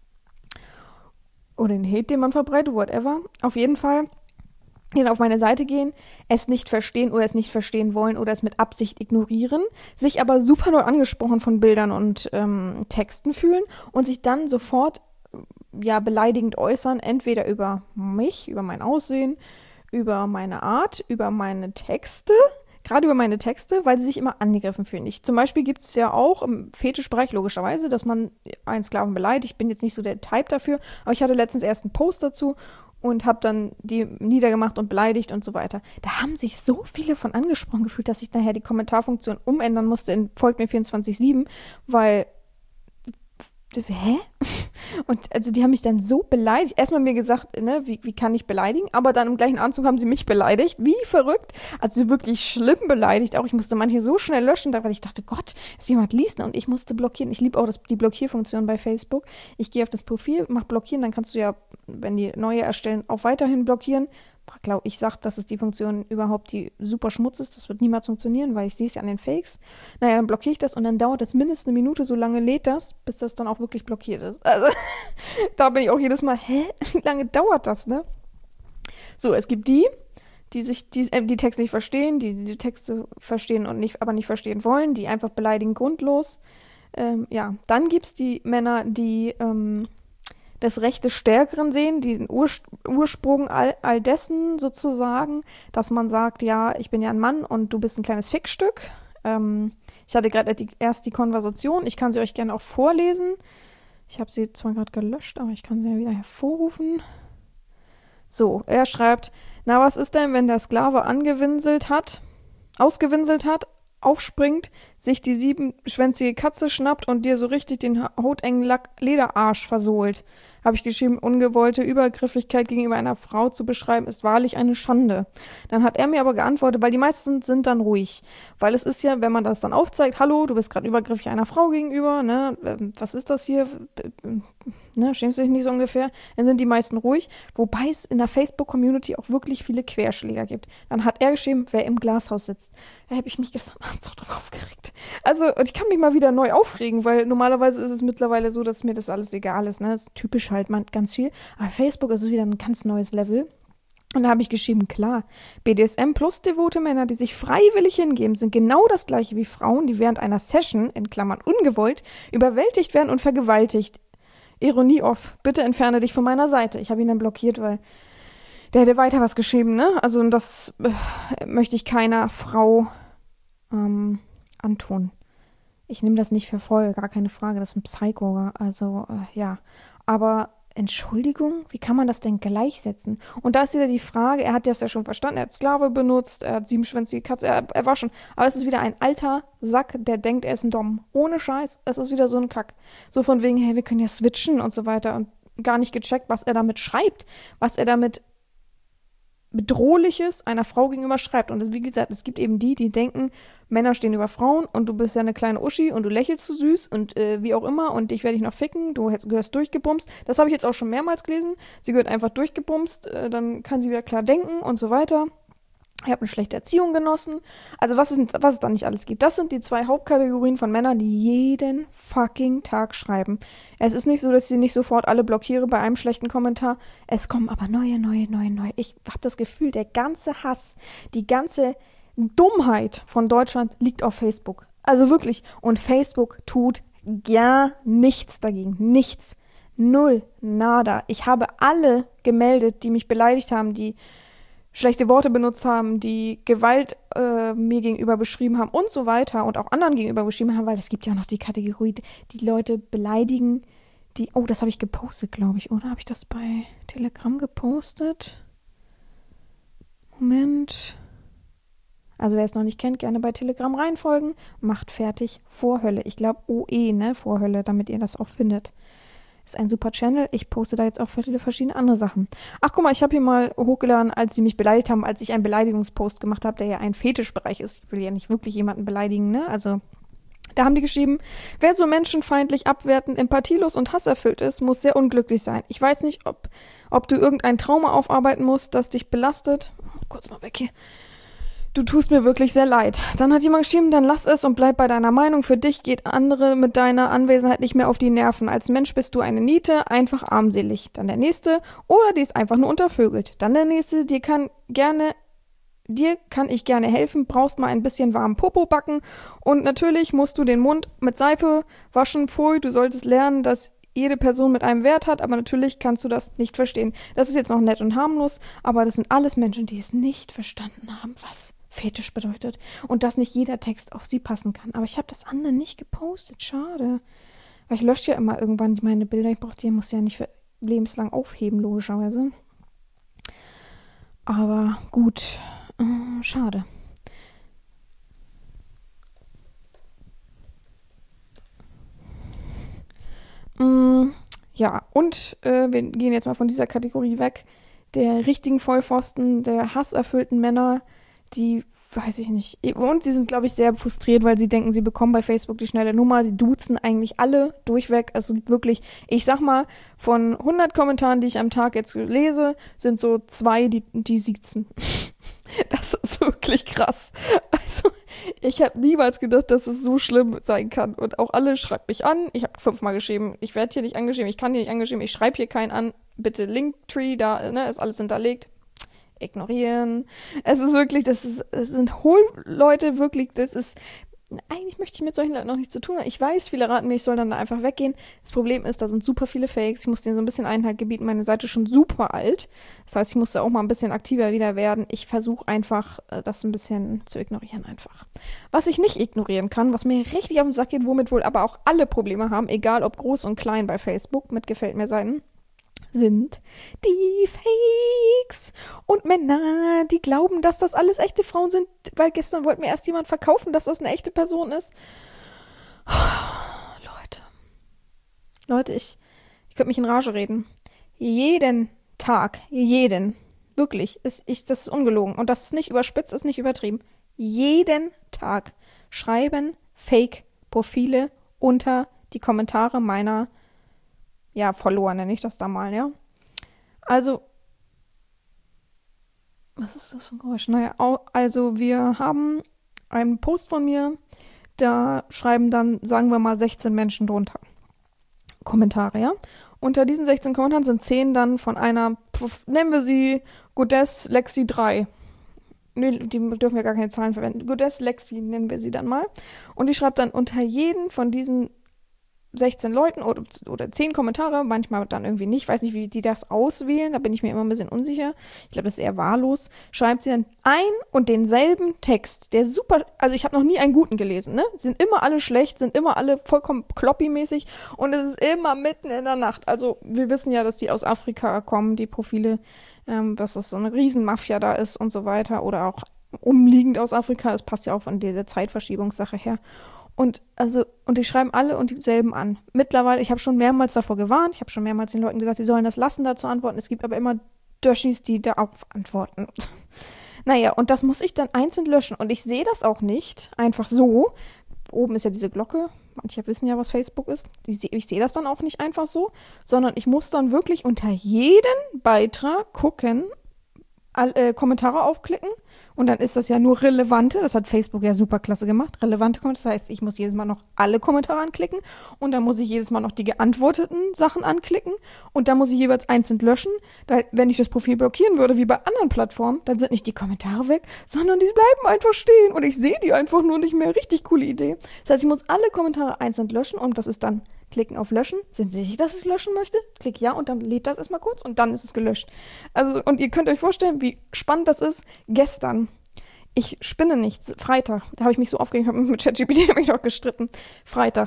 Oder den Hate, den man verbreitet, whatever. Auf jeden Fall auf meine Seite gehen, es nicht verstehen oder es nicht verstehen wollen oder es mit Absicht ignorieren, sich aber super doll angesprochen von Bildern und Texten fühlen und sich dann sofort beleidigend äußern, entweder über mich, über mein Aussehen, über meine Art, über meine Texte, gerade über meine Texte, weil sie sich immer angegriffen fühlen. Zum Beispiel gibt es ja auch im Fetischbereich logischerweise, dass man einen Sklaven beleidigt. Ich bin jetzt nicht so der Type dafür, aber ich hatte letztens erst einen Post dazu und habe dann die niedergemacht und beleidigt und so weiter. Da haben sich so viele von angesprochen gefühlt, dass ich nachher die Kommentarfunktion umändern musste in Folgt mir 24/7, weil hä? Und also die haben mich dann so beleidigt. Erstmal mir gesagt, ne, wie kann ich beleidigen? Aber dann im gleichen Anzug haben sie mich beleidigt. Wie verrückt. Also wirklich schlimm beleidigt. Auch ich musste manche so schnell löschen, weil ich dachte, Gott, dass jemand liest. Und ich musste blockieren. Ich liebe auch die Blockierfunktion bei Facebook. Ich gehe auf das Profil, mach blockieren. Dann kannst du ja, wenn die neue erstellen, auch weiterhin blockieren. Ich sage, das ist die Funktion überhaupt, die super Schmutz ist. Das wird niemals funktionieren, weil ich sehe es ja an den Fakes. Naja, dann blockiere ich das und dann dauert das mindestens eine Minute, so lange lädt das, bis das dann auch wirklich blockiert ist. Also, da bin ich auch jedes Mal, wie lange dauert das, ne? So, es gibt die Texte nicht verstehen, die Texte verstehen und aber nicht verstehen wollen, die einfach beleidigen grundlos. Ja, dann gibt es die Männer, die das Recht des Stärkeren sehen, die den Ursprung all dessen sozusagen, dass man sagt, ja, ich bin ja ein Mann und du bist ein kleines Fickstück. Ich hatte gerade erst die Konversation, ich kann sie euch gerne auch vorlesen. Ich habe sie zwar gerade gelöscht, aber ich kann sie ja wieder hervorrufen. So, er schreibt, na, was ist denn, wenn der Sklave ausgewinselt hat, aufspringt, sich die 7-schwänzige Katze schnappt und dir so richtig den hautengen Lederarsch versohlt. Habe ich geschrieben, ungewollte Übergriffigkeit gegenüber einer Frau zu beschreiben, ist wahrlich eine Schande. Dann hat er mir aber geantwortet, weil die meisten sind dann ruhig. Weil es ist ja, wenn man das dann aufzeigt, hallo, du bist gerade übergriffig einer Frau gegenüber, ne, was ist das hier, ne, schämst du dich nicht so ungefähr, dann sind die meisten ruhig. Wobei es in der Facebook-Community auch wirklich viele Querschläger gibt. Dann hat er geschrieben, wer im Glashaus sitzt. Da habe ich mich gestern Abend so drauf aufgeregt. Also, und ich kann mich mal wieder neu aufregen, weil normalerweise ist es mittlerweile so, dass mir das alles egal ist, ne, das ist typisch halt ganz viel. Aber Facebook ist es wieder ein ganz neues Level. Und da habe ich geschrieben, klar, BDSM plus devote Männer, die sich freiwillig hingeben, sind genau das gleiche wie Frauen, die während einer Session, in Klammern ungewollt, überwältigt werden und vergewaltigt. Ironie off, bitte entferne dich von meiner Seite. Ich habe ihn dann blockiert, weil der hätte weiter was geschrieben, ne? Also das möchte ich keiner Frau antun. Ich nehme das nicht für voll, gar keine Frage, das ist ein Psycho, also ja. Aber Entschuldigung, wie kann man das denn gleichsetzen? Und da ist wieder die Frage, er hat das ja schon verstanden, er hat Sklave benutzt, er hat 7-schwänzige Katze, er war schon, aber es ist wieder ein alter Sack, der denkt, er ist ein Dom. Ohne Scheiß, es ist wieder so ein Kack. So von wegen, hey, wir können ja switchen und so weiter und gar nicht gecheckt, was er damit schreibt, was er damit Bedrohliches einer Frau gegenüber schreibt. Und wie gesagt, es gibt eben die denken, Männer stehen über Frauen und du bist ja eine kleine Uschi und du lächelst so süß und wie auch immer und dich werde ich noch ficken, du gehörst durchgebumst. Das habe ich jetzt auch schon mehrmals gelesen. Sie gehört einfach durchgebumst, dann kann sie wieder klar denken und so weiter. Ich habe eine schlechte Erziehung genossen. Also was es da nicht alles gibt. Das sind die 2 Hauptkategorien von Männern, die jeden fucking Tag schreiben. Es ist nicht so, dass ich sie nicht sofort alle blockiere bei einem schlechten Kommentar. Es kommen aber neue. Ich habe das Gefühl, der ganze Hass, die ganze Dummheit von Deutschland liegt auf Facebook. Also wirklich. Und Facebook tut gar nichts dagegen. Nichts. Null. Nada. Ich habe alle gemeldet, die mich beleidigt haben, die schlechte Worte benutzt haben, die Gewalt mir gegenüber beschrieben haben und so weiter und auch anderen gegenüber beschrieben haben, weil es gibt ja auch noch die Kategorie, die Leute beleidigen, das habe ich gepostet, glaube ich, oder? Habe ich das bei Telegram gepostet? Moment. Also wer es noch nicht kennt, gerne bei Telegram reinfolgen. Macht fertig Vorhölle. Ich glaube OE, ne? Vorhölle, damit ihr das auch findet. Ist ein super Channel. Ich poste da jetzt auch viele verschiedene andere Sachen. Ach, guck mal, ich habe hier mal hochgeladen, als sie mich beleidigt haben, als ich einen Beleidigungspost gemacht habe, der ja ein Fetischbereich ist. Ich will ja nicht wirklich jemanden beleidigen, ne? Also, da haben die geschrieben, wer so menschenfeindlich, abwertend, empathielos und hasserfüllt ist, muss sehr unglücklich sein. Ich weiß nicht, ob du irgendein Trauma aufarbeiten musst, das dich belastet. Kurz mal weg hier. Du tust mir wirklich sehr leid. Dann hat jemand geschrieben, dann lass es und bleib bei deiner Meinung. Für dich geht andere mit deiner Anwesenheit nicht mehr auf die Nerven. Als Mensch bist du eine Niete, einfach armselig. Dann der nächste, oder die ist einfach nur untervögelt. Dann der nächste, dir kann ich gerne helfen, brauchst mal ein bisschen warmen Popo backen. Und natürlich musst du den Mund mit Seife waschen. Pfui, du solltest lernen, dass jede Person mit einem Wert hat, aber natürlich kannst du das nicht verstehen. Das ist jetzt noch nett und harmlos, aber das sind alles Menschen, die es nicht verstanden haben, was Fetisch bedeutet und dass nicht jeder Text auf sie passen kann. Aber ich habe das andere nicht gepostet, schade. Weil ich lösche ja immer irgendwann meine Bilder, muss ja nicht für lebenslang aufheben, logischerweise. Aber gut, schade. Ja, und wir gehen jetzt mal von dieser Kategorie weg. Der richtigen Vollpfosten, der hasserfüllten Männer, die, weiß ich nicht, und sie sind, glaube ich, sehr frustriert, weil sie denken, sie bekommen bei Facebook die schnelle Nummer. Die duzen eigentlich alle durchweg. Also wirklich, ich sag mal, von 100 Kommentaren, die ich am Tag jetzt lese, sind so 2, die siezen. Das ist wirklich krass. Also, ich habe niemals gedacht, dass es so schlimm sein kann. Und auch alle schreibt mich an. Ich habe 5-mal geschrieben, ich werde hier nicht angeschrieben, ich kann hier nicht angeschrieben, ich schreibe hier keinen an. Bitte Linktree, da ist alles hinterlegt. Ignorieren. Es ist wirklich, es sind Hohlleute, wirklich, eigentlich möchte ich mit solchen Leuten noch nichts zu tun haben. Ich weiß, viele raten mir, ich soll dann da einfach weggehen. Das Problem ist, da sind super viele Fakes. Ich muss denen so ein bisschen Einhalt gebieten. Meine Seite ist schon super alt. Das heißt, ich musste auch mal ein bisschen aktiver wieder werden. Ich versuche einfach, das ein bisschen zu ignorieren einfach. Was ich nicht ignorieren kann, was mir richtig auf den Sack geht, womit wohl aber auch alle Probleme haben, egal ob groß und klein bei Facebook, mit gefällt mir Seiten, sind die Fakes und Männer, die glauben, dass das alles echte Frauen sind, weil gestern wollte mir erst jemand verkaufen, dass das eine echte Person ist. Leute, ich könnte mich in Rage reden. Jeden Tag, wirklich, das ist ungelogen und das ist nicht überspitzt, ist nicht übertrieben. Jeden Tag schreiben Fake-Profile unter die Kommentare meiner Follower nenne ich das da mal, ja. Also, was ist das für ein Geräusch? Naja, also wir haben einen Post von mir, da schreiben dann, sagen wir mal, 16 Menschen drunter. Kommentare, ja. Unter diesen 16 Kommentaren sind 10 dann von einer, nennen wir sie Goddess Lexi 3. Nee, die dürfen wir gar keine Zahlen verwenden. Goddess Lexi nennen wir sie dann mal. Und die schreibt dann unter jeden von diesen 16 Leuten oder 10 Kommentare, manchmal dann irgendwie nicht, weiß nicht, wie die das auswählen, da bin ich mir immer ein bisschen unsicher. Ich glaube, das ist eher wahllos. Schreibt sie dann ein und denselben Text, der super, also ich habe noch nie einen guten gelesen, ne? Sind immer alle schlecht, sind immer alle vollkommen kloppy-mäßig und es ist immer mitten in der Nacht. Also wir wissen ja, dass die aus Afrika kommen, die Profile, dass das so eine Riesenmafia da ist und so weiter oder auch umliegend aus Afrika. Das passt ja auch von dieser Zeitverschiebungssache her. Und die schreiben alle und dieselben an. Mittlerweile, ich habe schon mehrmals davor gewarnt, ich habe schon mehrmals den Leuten gesagt, die sollen das lassen, da zu antworten. Es gibt aber immer Döschis, die da auch antworten. Naja, und das muss ich dann einzeln löschen. Und ich sehe das auch nicht einfach so. Oben ist ja diese Glocke. Manche wissen ja, was Facebook ist. Ich sehe das dann auch nicht einfach so, sondern ich muss dann wirklich unter jeden Beitrag gucken, Kommentare aufklicken. Und dann ist das ja nur relevante, das hat Facebook ja super klasse gemacht, relevante Kommentare. Das heißt, ich muss jedes Mal noch alle Kommentare anklicken und dann muss ich jedes Mal noch die geantworteten Sachen anklicken und dann muss ich jeweils einzeln löschen. Weil, wenn ich das Profil blockieren würde, wie bei anderen Plattformen, dann sind nicht die Kommentare weg, sondern die bleiben einfach stehen und ich sehe die einfach nur nicht mehr. Richtig coole Idee. Das heißt, ich muss alle Kommentare einzeln löschen und das ist dann klicken auf Löschen. Sind Sie sicher, dass ich löschen möchte? Klick ja und dann lädt das erstmal kurz und dann ist es gelöscht. Also, und ihr könnt euch vorstellen, wie spannend das ist. Gestern, ich spinne nicht, Freitag, da habe ich mich so aufgeregt, habe mit ChatGPT habe ich noch gestritten. Freitag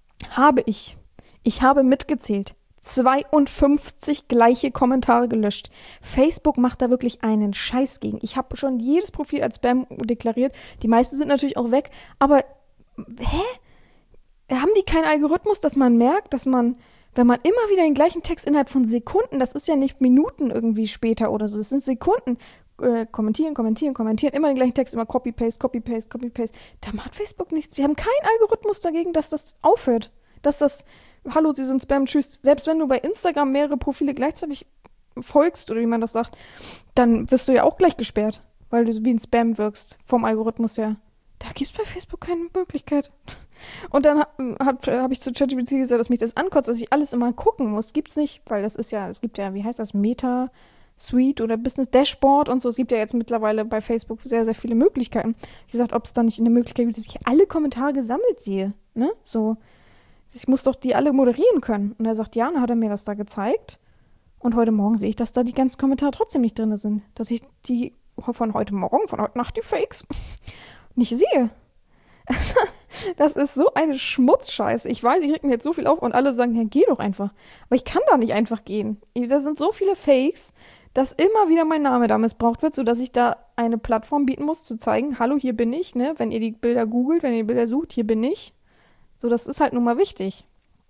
ich habe mitgezählt, 52 gleiche Kommentare gelöscht. Facebook macht da wirklich einen Scheiß gegen. Ich habe schon jedes Profil als Spam deklariert. Die meisten sind natürlich auch weg, aber haben die keinen Algorithmus, dass man merkt, dass man, wenn man immer wieder den gleichen Text innerhalb von Sekunden, das ist ja nicht Minuten irgendwie später oder so, das sind Sekunden, kommentieren, immer den gleichen Text, immer Copy-Paste, da macht Facebook nichts. Sie haben keinen Algorithmus dagegen, dass das aufhört. Dass das, hallo, Sie sind Spam, tschüss. Selbst wenn du bei Instagram mehrere Profile gleichzeitig folgst, oder wie man das sagt, dann wirst du ja auch gleich gesperrt, weil du wie ein Spam wirkst, vom Algorithmus her. Da gibt es bei Facebook keine Möglichkeit. Und dann habe ich zu ChatGPT gesagt, dass mich das ankotzt, dass ich alles immer gucken muss. Gibt's nicht, weil das ist ja, es gibt ja, wie heißt das, Meta Suite oder Business Dashboard und so. Es gibt ja jetzt mittlerweile bei Facebook sehr, sehr viele Möglichkeiten. Ich gesagt, ob es da nicht eine Möglichkeit gibt, dass ich alle Kommentare gesammelt sehe. Ne? So, ich muss doch die alle moderieren können. Und er sagt, ja, dann hat er mir das da gezeigt. Und heute Morgen sehe ich, dass da die ganzen Kommentare trotzdem nicht drin sind. Dass ich die von heute Morgen, von heute Nacht, die Fakes nicht sehe. Das ist so eine Schmutzscheiße. Ich weiß, ich reg mir jetzt so viel auf und alle sagen, ja, geh doch einfach. Aber ich kann da nicht einfach gehen. Da sind so viele Fakes, dass immer wieder mein Name da missbraucht wird, sodass ich da eine Plattform bieten muss, zu zeigen, hallo, hier bin ich, ne? Wenn ihr die Bilder googelt, wenn ihr die Bilder sucht, hier bin ich. So, das ist halt nun mal wichtig.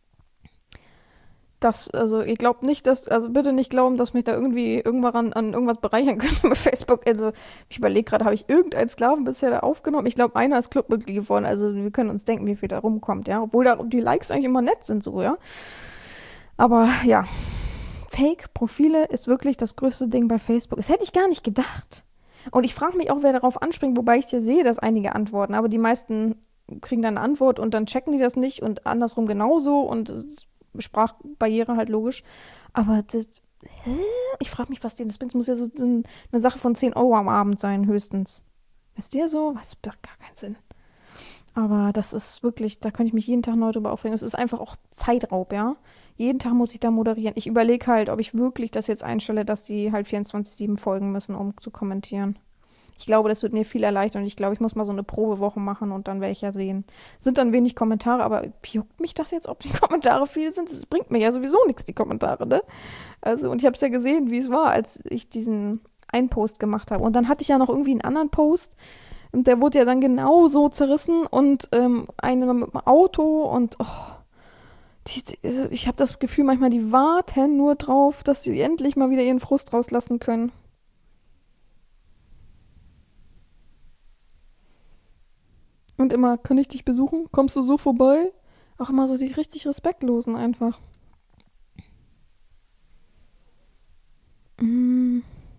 Also ihr glaubt nicht, also bitte nicht glauben, dass mich da irgendwie irgendwann an irgendwas bereichern könnte mit Facebook. Also ich überlege gerade, habe ich irgendeinen Sklaven bisher da aufgenommen? Ich glaube, einer ist Clubmitglied geworden. Also wir können uns denken, wie viel da rumkommt, ja. Obwohl da die Likes eigentlich immer nett sind, so, ja. Aber ja, Fake-Profile ist wirklich das größte Ding bei Facebook. Das hätte ich gar nicht gedacht. Und ich frage mich auch, wer darauf anspringt, wobei ich ja sehe, dass einige antworten. Aber die meisten kriegen dann eine Antwort und dann checken die das nicht und andersrum genauso und Sprachbarriere halt logisch. Aber ich frage mich, was das bringt. Das muss ja so eine Sache von 10 Euro am Abend sein, höchstens. Wisst ihr so? Das macht gar keinen Sinn. Aber das ist wirklich, da könnte ich mich jeden Tag neu drüber aufregen. Es ist einfach auch Zeitraub, ja. Jeden Tag muss ich da moderieren. Ich überlege halt, ob ich wirklich das jetzt einstelle, dass die halt 24/7 folgen müssen, um zu kommentieren. Ich glaube, das wird mir viel erleichtern und ich glaube, ich muss mal so eine Probewoche machen und dann werde ich ja sehen. Sind dann wenig Kommentare, aber juckt mich das jetzt, ob die Kommentare viel sind? Das bringt mir ja sowieso nichts, die Kommentare, ne? Also, und ich habe es ja gesehen, wie es war, als ich diesen einen Post gemacht habe. Und dann hatte ich ja noch irgendwie einen anderen Post und der wurde ja dann genauso zerrissen und einer mit dem Auto und also ich habe das Gefühl, manchmal die warten nur drauf, dass sie endlich mal wieder ihren Frust rauslassen können. Und immer, kann ich dich besuchen? Kommst du so vorbei? Auch immer so die richtig Respektlosen einfach. Mm.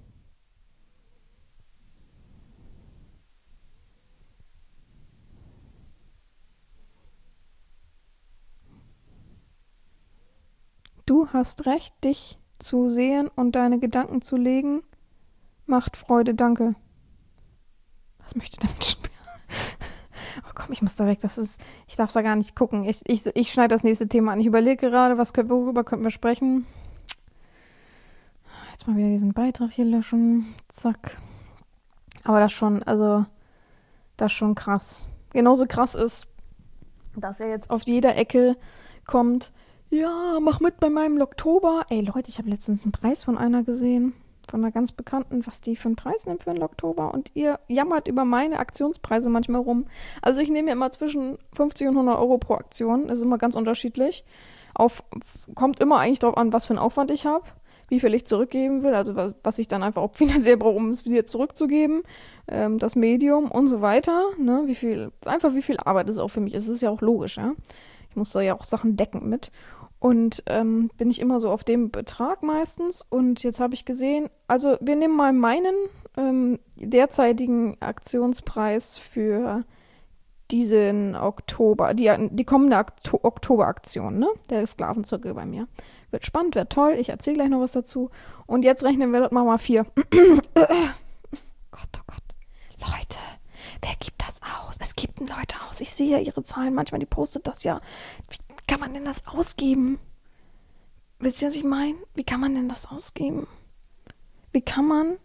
Du hast recht, dich zu sehen und deine Gedanken zu legen. Macht Freude, danke. Was möchte damit schon? Oh komm, ich muss da weg. Ich darf da gar nicht gucken. Ich schneide das nächste Thema an. Ich überlege gerade, worüber könnten wir sprechen. Jetzt mal wieder diesen Beitrag hier löschen. Zack. Aber das ist schon krass. Genauso krass ist, dass er jetzt auf jeder Ecke kommt. Ja, mach mit bei meinem Locktober. Ey Leute, ich habe letztens einen Preis von einer gesehen. Von einer ganz Bekannten, was die für einen Preis nimmt für einen Oktober. Und ihr jammert über meine Aktionspreise manchmal rum. Also ich nehme ja immer zwischen 50 und 100 Euro pro Aktion. Das ist immer ganz unterschiedlich. Kommt immer eigentlich darauf an, was für einen Aufwand ich habe, wie viel ich zurückgeben will. Also was ich dann einfach auch finanziell brauche, um es wieder zurückzugeben. Das Medium und so weiter. Ne? Wie viel Arbeit es auch für mich ist. Das ist ja auch logisch, ja. Ich muss da ja auch Sachen decken mit. Und bin ich immer so auf dem Betrag meistens. Und jetzt habe ich gesehen, also wir nehmen mal meinen derzeitigen Aktionspreis für diesen Oktober, die kommende Oktoberaktion, ne? Der Sklavenzirkel bei mir. Wird spannend, wird toll. Ich erzähle gleich noch was dazu. Und jetzt rechnen wir das mal 4. Gott, oh Gott. Leute, wer gibt das aus? Es gibt Leute aus. Ich sehe ja ihre Zahlen manchmal, die postet das ja. Wie kann man denn das ausgeben? Wisst ihr, was ich meine? Wie kann man denn das ausgeben? Wie kann man...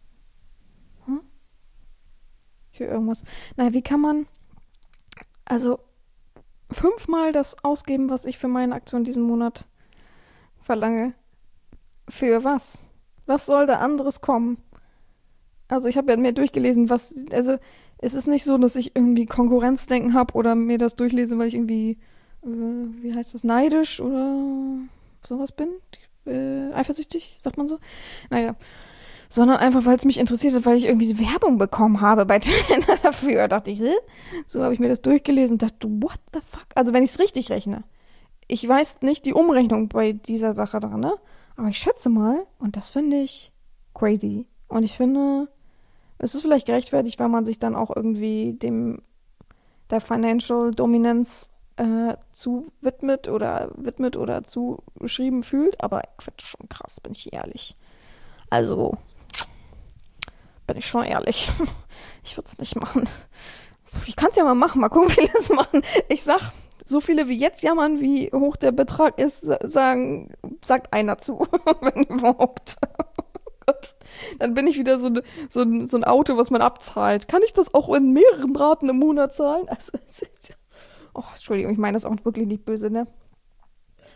Ich höre irgendwas. Naja, wie kann man... Also 5-mal das ausgeben, was ich für meine Aktion diesen Monat verlange. Für was? Was soll da anderes kommen? Also ich habe ja mir durchgelesen, also es ist nicht so, dass ich irgendwie Konkurrenzdenken habe oder mir das durchlese, weil ich irgendwie, wie heißt das, neidisch oder sowas bin. Eifersüchtig, sagt man so. Naja. Sondern einfach, weil es mich interessiert hat, weil ich irgendwie Werbung bekommen habe bei Twitter dafür. Da dachte ich, so habe ich mir das durchgelesen und dachte, what the fuck? Also wenn ich es richtig rechne. Ich weiß nicht die Umrechnung bei dieser Sache dran, ne? Aber ich schätze mal, und das finde ich crazy. Und ich finde, es ist vielleicht gerechtfertigt, weil man sich dann auch irgendwie der Financial Dominance widmet oder zugeschrieben fühlt. Aber ich finde das schon krass, bin ich ehrlich. Also, bin ich schon ehrlich. Ich würde es nicht machen. Ich kann es ja mal machen, mal gucken, wie viele es machen. Ich sag, so viele wie jetzt jammern, wie hoch der Betrag ist, sagt einer zu, wenn überhaupt. Gott. Dann bin ich wieder so ein Auto, was man abzahlt. Kann ich das auch in mehreren Raten im Monat zahlen? Also, Entschuldigung, ich meine das auch wirklich nicht böse, ne?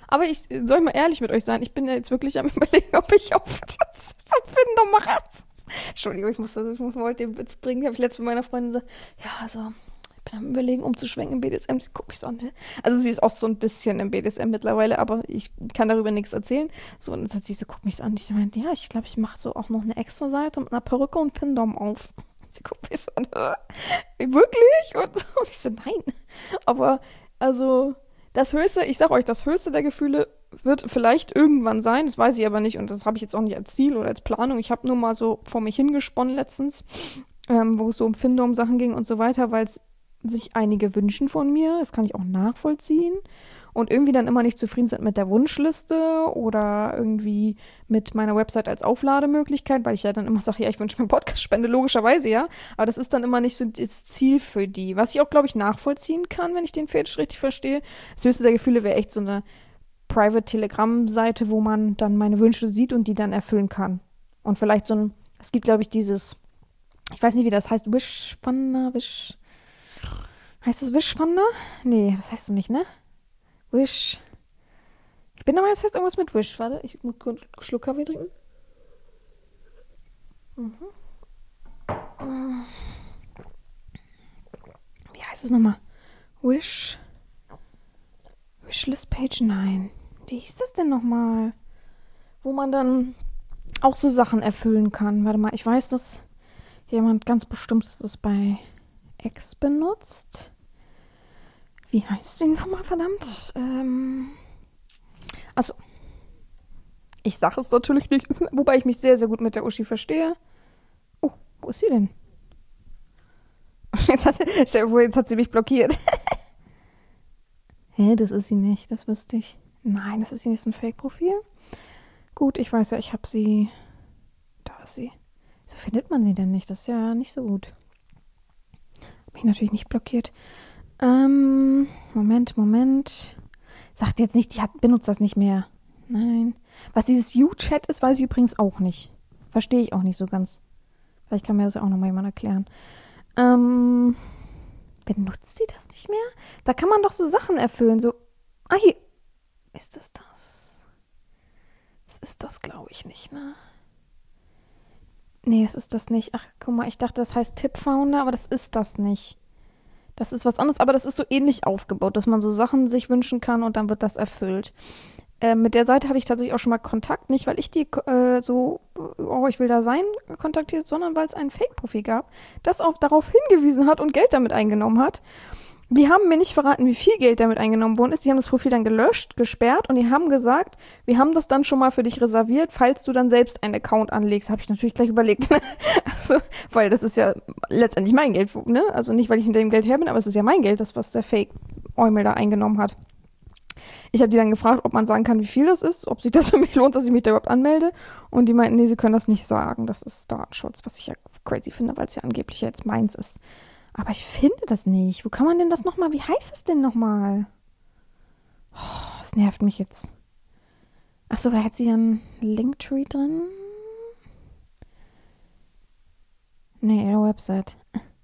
Aber ich soll mal ehrlich mit euch sein, ich bin ja jetzt wirklich am Überlegen, ob ich auf das Findom mache. Entschuldigung, ich wollte den Witz bringen, habe ich letztens mit meiner Freundin gesagt, ja, also ich bin am Überlegen, umzuschwenken im BDSM. Sie guckt mich so an, ne? Also sie ist auch so ein bisschen im BDSM mittlerweile, aber ich kann darüber nichts erzählen. So, und dann hat sie so, guckt mich so an, ich meinte, ja, ich glaube, ich mache so auch noch eine extra Seite mit einer Perücke und Findom auf. Sie guckt mich so an, wirklich? Und ich so, nein. Aber, also, das Höchste, ich sag euch, das Höchste der Gefühle wird vielleicht irgendwann sein, das weiß ich aber nicht und das habe ich jetzt auch nicht als Ziel oder als Planung. Ich habe nur mal so vor mich hingesponnen letztens, wo es so um Findom-Sachen ging und so weiter, weil es sich einige wünschen von mir. Das kann ich auch nachvollziehen. Und irgendwie dann immer nicht zufrieden sind mit der Wunschliste oder irgendwie mit meiner Website als Auflademöglichkeit, weil ich ja dann immer sage, ja, ich wünsche mir Podcast-Spende, logischerweise, ja. Aber das ist dann immer nicht so das Ziel für die. Was ich auch, glaube ich, nachvollziehen kann, wenn ich den Fetisch richtig verstehe. Das höchste der Gefühle wäre echt so eine Private-Telegram-Seite, wo man dann meine Wünsche sieht und die dann erfüllen kann. Und vielleicht so ein, es gibt, glaube ich, dieses, ich weiß nicht, wie das heißt, heißt das Wishfunder? Nee, das heißt so nicht, ne? Wish. Ich bin der Meinung, das heißt irgendwas mit Wish. Warte, ich muss kurz einen Schluck Kaffee trinken. Wie heißt es nochmal? Wishlist Page 9. Wie hieß das denn nochmal? Wo man dann auch so Sachen erfüllen kann. Warte mal, ich weiß, dass jemand ganz bestimmt das bei X benutzt. Wie heißt die nochmal, verdammt? Achso. Ich sage es natürlich nicht, wobei ich mich sehr, sehr gut mit der Uschi verstehe. Oh, wo ist sie denn? Jetzt hat sie mich blockiert. Hä, das ist sie nicht, das wüsste ich. Nein, das ist sie nicht, das ist ein Fake-Profil. Gut, ich weiß ja, ich habe sie. Da ist sie. Wieso findet man sie denn nicht? Das ist ja nicht so gut. Hab mich natürlich nicht blockiert. Moment. Sagt jetzt nicht, benutzt das nicht mehr. Nein. Was dieses U-Chat ist, weiß ich übrigens auch nicht. Verstehe ich auch nicht so ganz. Vielleicht kann mir das ja auch nochmal jemand erklären. Benutzt sie das nicht mehr? Da kann man doch so Sachen erfüllen. So, hier. Ist das das? Das ist das, glaube ich, nicht, ne? Nee, das ist das nicht. Ach, guck mal, ich dachte, das heißt Tip-Founder, aber das ist das nicht. Das ist was anderes, aber das ist so ähnlich aufgebaut, dass man so Sachen sich wünschen kann und dann wird das erfüllt. Mit der Seite hatte ich tatsächlich auch schon mal Kontakt, nicht weil ich die ich will da sein, kontaktiert, sondern weil es ein Fake-Profil gab, das auch darauf hingewiesen hat und Geld damit eingenommen hat. Die haben mir nicht verraten, wie viel Geld damit eingenommen worden ist. Die haben das Profil dann gelöscht, gesperrt und die haben gesagt, wir haben das dann schon mal für dich reserviert, falls du dann selbst einen Account anlegst. Habe ich natürlich gleich überlegt. Also, weil das ist ja letztendlich mein Geld, ne? Also nicht, weil ich hinter dem Geld her bin, aber es ist ja mein Geld, das, was der Fake-Eumel da eingenommen hat. Ich habe die dann gefragt, ob man sagen kann, wie viel das ist, ob sich das für mich lohnt, dass ich mich da überhaupt anmelde. Und die meinten, nee, sie können das nicht sagen. Das ist Datenschutz, was ich ja crazy finde, weil es ja angeblich jetzt meins ist. Aber ich finde das nicht. Wo kann man denn das nochmal? Wie heißt es denn nochmal? Oh, das nervt mich jetzt. Achso, da hat sie ja einen Linktree drin. Nee, ihre Website.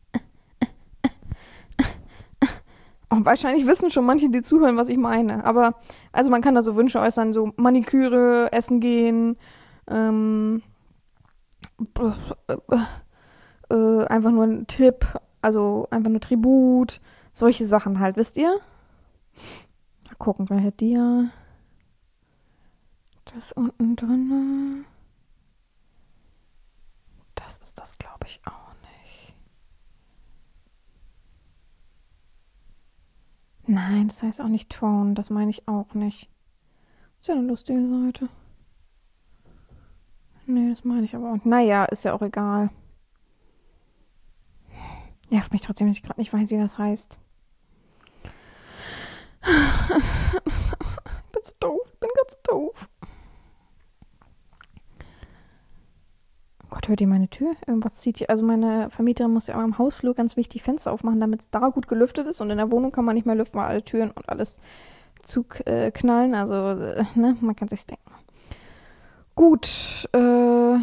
Und wahrscheinlich wissen schon manche, die zuhören, was ich meine. Aber, also man kann da so Wünsche äußern, so Maniküre, essen gehen, einfach nur ein Tipp, also einfach nur Tribut, solche Sachen halt, wisst ihr? Mal gucken, wer hat die ja? Das unten drin. Das ist das, glaube ich, auch nicht. Nein, das heißt auch nicht Throne, das meine ich auch nicht. Ist ja eine lustige Seite. Nee, das meine ich aber auch nicht. Naja, ist ja auch egal. Nervt mich trotzdem, dass ich gerade nicht weiß, wie das heißt. Ich bin so doof. Ich bin ganz doof. Oh Gott, hört ihr meine Tür? Irgendwas zieht hier. Also meine Vermieterin muss ja auch im Hausflur ganz wichtig Fenster aufmachen, damit es da gut gelüftet ist. Und in der Wohnung kann man nicht mehr lüften, weil alle Türen und alles zuknallen. Also, ne, man kann sich's denken. Gut, wo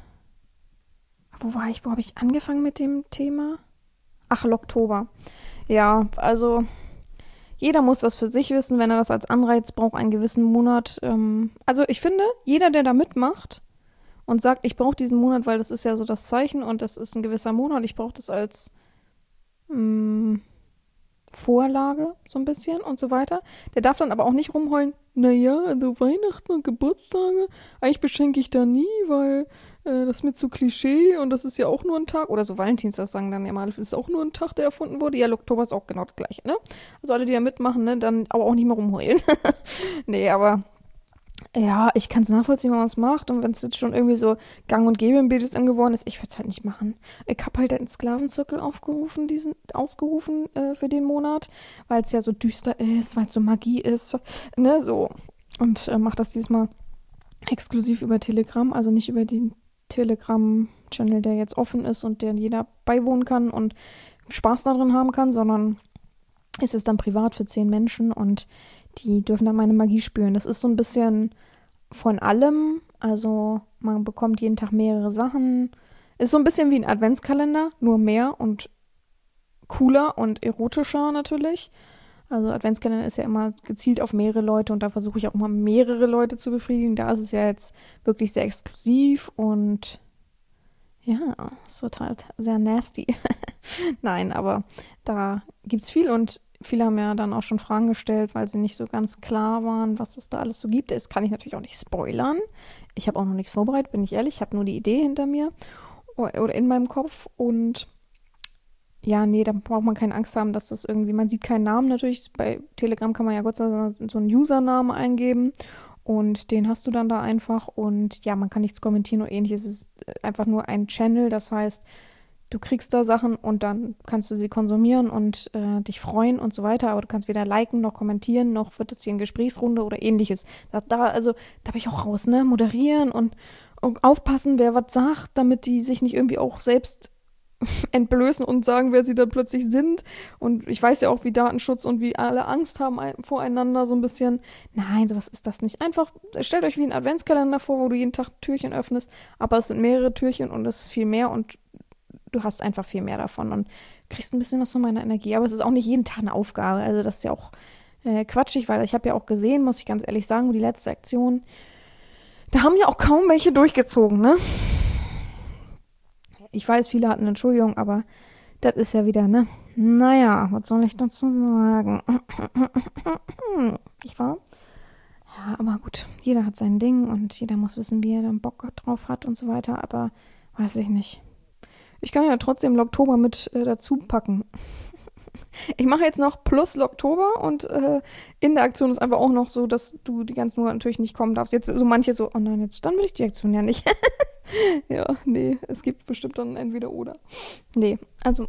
war ich? Wo habe ich angefangen mit dem Thema? Ach, Oktober. Ja, also jeder muss das für sich wissen, wenn er das als Anreiz braucht, einen gewissen Monat. Also ich finde, jeder, der da mitmacht und sagt, ich brauche diesen Monat, weil das ist ja so das Zeichen und das ist ein gewisser Monat und ich brauche das als Vorlage so ein bisschen und so weiter. Der darf dann aber auch nicht rumheulen, naja, also Weihnachten und Geburtstage, eigentlich beschenke ich da nie, weil das ist mir zu Klischee und das ist ja auch nur ein Tag. Oder so Valentinstag sagen dann ja mal, das ist auch nur ein Tag, der erfunden wurde. Ja, Oktober ist auch genau das gleiche, ne? Also alle, die da mitmachen, ne, dann aber auch nicht mehr rumheulen. Nee, aber ja, ich kann es nachvollziehen, wenn man es macht. Und wenn es jetzt schon irgendwie so gang und gäbe im BDSM geworden ist, ich würde es halt nicht machen. Ich habe halt einen Sklavenzirkel ausgerufen für den Monat, weil es ja so düster ist, weil es so Magie ist, ne, so. Und mache das diesmal exklusiv über Telegram, also nicht über den Telegram-Channel, der jetzt offen ist und der jeder beiwohnen kann und Spaß darin haben kann, sondern es ist dann privat für 10 Menschen und die dürfen dann meine Magie spüren. Das ist so ein bisschen von allem. Also man bekommt jeden Tag mehrere Sachen. Ist so ein bisschen wie ein Adventskalender, nur mehr und cooler und erotischer natürlich. Also Adventskalender ist ja immer gezielt auf mehrere Leute und da versuche ich auch immer mehrere Leute zu befriedigen. Da ist es ja jetzt wirklich sehr exklusiv und ja, ist total sehr nasty. Nein, aber da gibt's viel und viele haben ja dann auch schon Fragen gestellt, weil sie nicht so ganz klar waren, was es da alles so gibt. Das kann ich natürlich auch nicht spoilern. Ich habe auch noch nichts vorbereitet, bin ich ehrlich. Ich habe nur die Idee hinter mir oder in meinem Kopf. Und ja, nee, da braucht man keine Angst haben, dass das irgendwie, man sieht keinen Namen natürlich. Bei Telegram kann man ja Gott sei Dank so einen Username eingeben. Und den hast du dann da einfach. Und ja, man kann nichts kommentieren oder ähnliches. Es ist einfach nur ein Channel. Das heißt, du kriegst da Sachen und dann kannst du sie konsumieren und dich freuen und so weiter. Aber du kannst weder liken noch kommentieren, noch wird es hier eine Gesprächsrunde oder ähnliches. Also, da bin ich auch raus, ne? Moderieren und aufpassen, wer was sagt, damit die sich nicht irgendwie auch selbst entblößen und sagen, wer sie dann plötzlich sind. Und ich weiß ja auch, wie Datenschutz und wie alle Angst haben voreinander so ein bisschen. Nein, sowas ist das nicht. Einfach, stellt euch wie ein Adventskalender vor, wo du jeden Tag Türchen öffnest, aber es sind mehrere Türchen und es ist viel mehr und du hast einfach viel mehr davon und kriegst ein bisschen was von meiner Energie. Aber es ist auch nicht jeden Tag eine Aufgabe. Also das ist ja auch quatschig, weil ich habe ja auch gesehen, muss ich ganz ehrlich sagen, die letzte Aktion, da haben ja auch kaum welche durchgezogen, ne? Ich weiß, viele hatten Entschuldigung, aber das ist ja wieder, ne? Naja, was soll ich dazu sagen? Nicht wahr? Ja, aber gut, jeder hat sein Ding und jeder muss wissen, wie er dann Bock drauf hat und so weiter, aber weiß ich nicht. Ich kann ja trotzdem Oktober mit dazu packen. Ich mache jetzt noch plus Oktober und in der Aktion ist einfach auch noch so, dass du die ganzen Monate natürlich nicht kommen darfst. Jetzt so manche so, oh nein, jetzt dann will ich die Aktion ja nicht. Ja, nee, es gibt bestimmt dann entweder oder. Nee, also,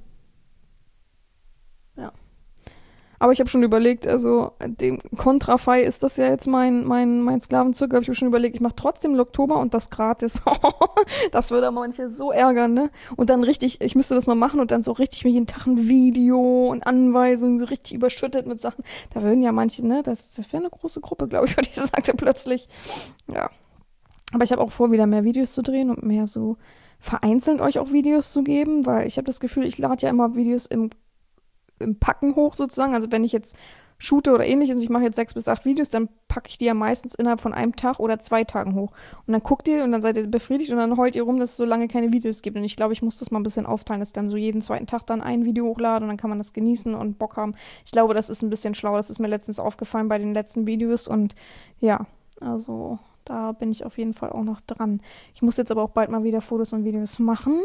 ja. Aber ich habe schon überlegt, also dem Kontrafei ist das ja jetzt mein Sklavenzirkel, habe ich mir schon überlegt, ich mache trotzdem Oktober und das gratis. Das würde aber manche so ärgern, ne? Und dann richtig, ich müsste das mal machen und dann so richtig mir jeden Tag ein Video und Anweisungen, so richtig überschüttet mit Sachen. Da würden ja manche, ne, das wäre eine große Gruppe, glaube ich, weil ich sagte plötzlich. Ja. Aber ich habe auch vor, wieder mehr Videos zu drehen und mehr so vereinzelt euch auch Videos zu geben, weil ich habe das Gefühl, ich lade ja immer Videos im Packen hoch sozusagen. Also wenn ich jetzt shoote oder ähnliches und ich mache jetzt 6 bis 8 Videos, dann packe ich die ja meistens innerhalb von einem Tag oder 2 Tagen hoch. Und dann guckt ihr und dann seid ihr befriedigt und dann heult ihr rum, dass es so lange keine Videos gibt. Und ich glaube, ich muss das mal ein bisschen aufteilen, dass ich dann so jeden zweiten Tag dann ein Video hochlade und dann kann man das genießen und Bock haben. Ich glaube, das ist ein bisschen schlau. Das ist mir letztens aufgefallen bei den letzten Videos und ja, also da bin ich auf jeden Fall auch noch dran. Ich muss jetzt aber auch bald mal wieder Fotos und Videos machen.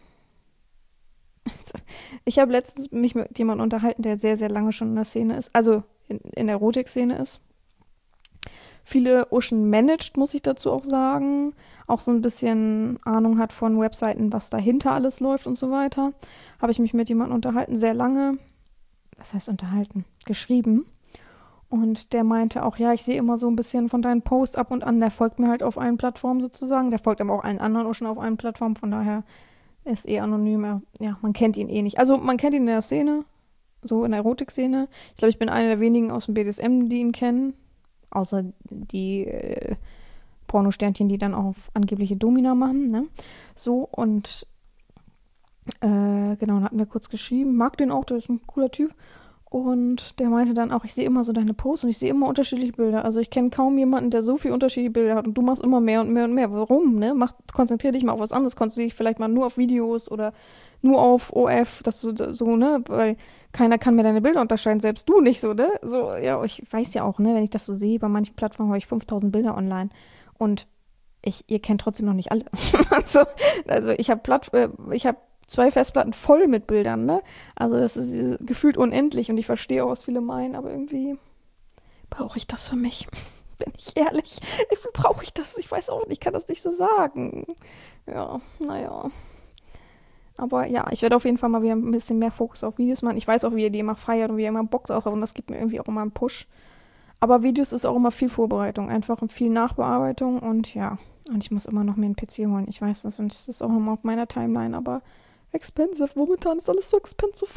Ich habe letztens mich mit jemandem unterhalten, der sehr, sehr lange schon in der Szene ist, also in der Erotik-Szene ist. Viele Uschen managt, muss ich dazu auch sagen. Auch so ein bisschen Ahnung hat von Webseiten, was dahinter alles läuft und so weiter. Habe ich mich mit jemandem unterhalten, sehr lange. Was heißt unterhalten? Geschrieben. Und der meinte auch, ja, ich sehe immer so ein bisschen von deinen Posts ab und an. Der folgt mir halt auf allen Plattformen sozusagen. Der folgt aber auch allen anderen Uschen auf allen Plattformen. Von daher ist eh anonym. Ja, man kennt ihn eh nicht. Also man kennt ihn in der Szene, so in der Erotik-Szene. Ich glaube, ich bin einer der wenigen aus dem BDSM, die ihn kennen. Außer die Pornosternchen, die dann auch auf angebliche Domina machen, ne? So, und genau, dann hatten wir kurz geschrieben. Mag den auch, der ist ein cooler Typ. Und der meinte dann auch, ich sehe immer so deine Posts und ich sehe immer unterschiedliche Bilder. Also ich kenne kaum jemanden, der so viele unterschiedliche Bilder hat und du machst immer mehr und mehr und mehr. Warum, ne? Konzentrier dich mal auf was anderes. Konzentrier dich vielleicht mal nur auf Videos oder nur auf OF, dass du so, ne? Weil keiner kann mir deine Bilder unterscheiden, selbst du nicht so, ne? So, ja, ich weiß ja auch, ne? Wenn ich das so sehe, bei manchen Plattformen habe ich 5000 Bilder online und ihr kennt trotzdem noch nicht alle. also ich habe ich habe 2 Festplatten voll mit Bildern, ne? Also das ist gefühlt unendlich und ich verstehe auch, was viele meinen, aber irgendwie brauche ich das für mich. Bin ich ehrlich. Wie brauche ich das? Ich weiß auch nicht, ich kann das nicht so sagen. Ja, naja. Aber ja, ich werde auf jeden Fall mal wieder ein bisschen mehr Fokus auf Videos machen. Ich weiß auch, wie ihr die immer feiert und wie ihr immer Bock drauf habt und das gibt mir irgendwie auch immer einen Push. Aber Videos ist auch immer viel Vorbereitung, einfach viel Nachbearbeitung und ja. Und ich muss immer noch mir einen PC holen. Ich weiß das und es ist auch immer auf meiner Timeline, aber expensive. Momentan ist alles so expensive.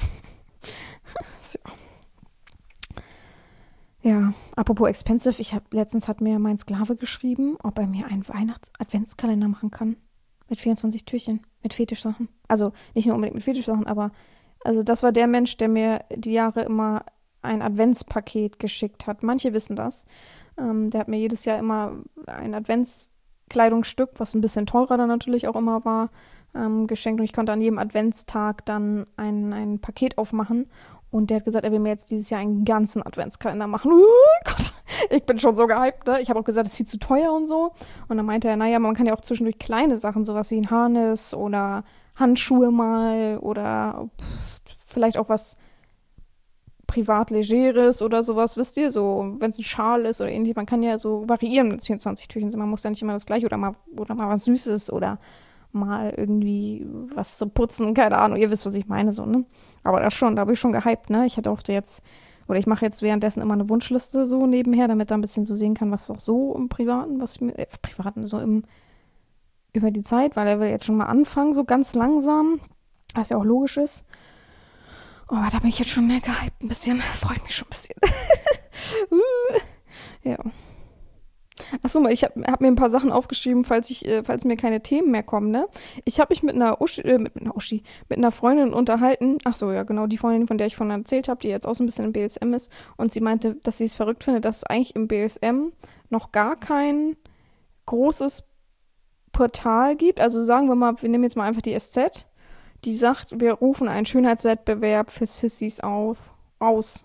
Ja, apropos expensive, letztens hat mir mein Sklave geschrieben, ob er mir einen Weihnachts-Adventskalender machen kann. Mit 24 Türchen, mit Fetischsachen. Also nicht nur unbedingt mit Fetischsachen, aber also das war der Mensch, der mir die Jahre immer ein Adventspaket geschickt hat. Manche wissen das. Der hat mir jedes Jahr immer ein Adventskleidungsstück, was ein bisschen teurer dann natürlich auch immer war, geschenkt. Und ich konnte an jedem Adventstag dann ein Paket aufmachen. Und der hat gesagt, er will mir jetzt dieses Jahr einen ganzen Adventskalender machen. Oh Gott, ich bin schon so gehypt, ne? Ich habe auch gesagt, das ist viel zu teuer und so. Und dann meinte er, naja, man kann ja auch zwischendurch kleine Sachen, sowas wie ein Harness oder Handschuhe mal oder vielleicht auch was privat Legeres oder sowas, wisst ihr, so, wenn es ein Schal ist oder ähnlich, man kann ja so variieren mit 24 Türchen, man muss ja nicht immer das gleiche oder mal was Süßes oder mal irgendwie was zu putzen, keine Ahnung, ihr wisst, was ich meine, so, ne? Aber da habe ich schon gehypt, ne? Ich ich mache jetzt währenddessen immer eine Wunschliste so nebenher, damit da ein bisschen so sehen kann, was auch so im Privaten, über die Zeit, weil er will jetzt schon mal anfangen, so ganz langsam, was ja auch logisch ist. Oh, da bin ich jetzt schon mehr gehypt, ein bisschen, freut mich schon ein bisschen. Ja. Achso, ich hab mir ein paar Sachen aufgeschrieben, falls mir keine Themen mehr kommen, ne? Ich habe mich mit einer Freundin unterhalten. Achso, ja, genau, die Freundin, von der ich vorhin erzählt habe, die jetzt auch so ein bisschen im BDSM ist. Und sie meinte, dass sie es verrückt findet, dass es eigentlich im BDSM noch gar kein großes Portal gibt. Also sagen wir mal, wir nehmen jetzt mal einfach die SZ. Die sagt, wir rufen einen Schönheitswettbewerb für Sissies aus.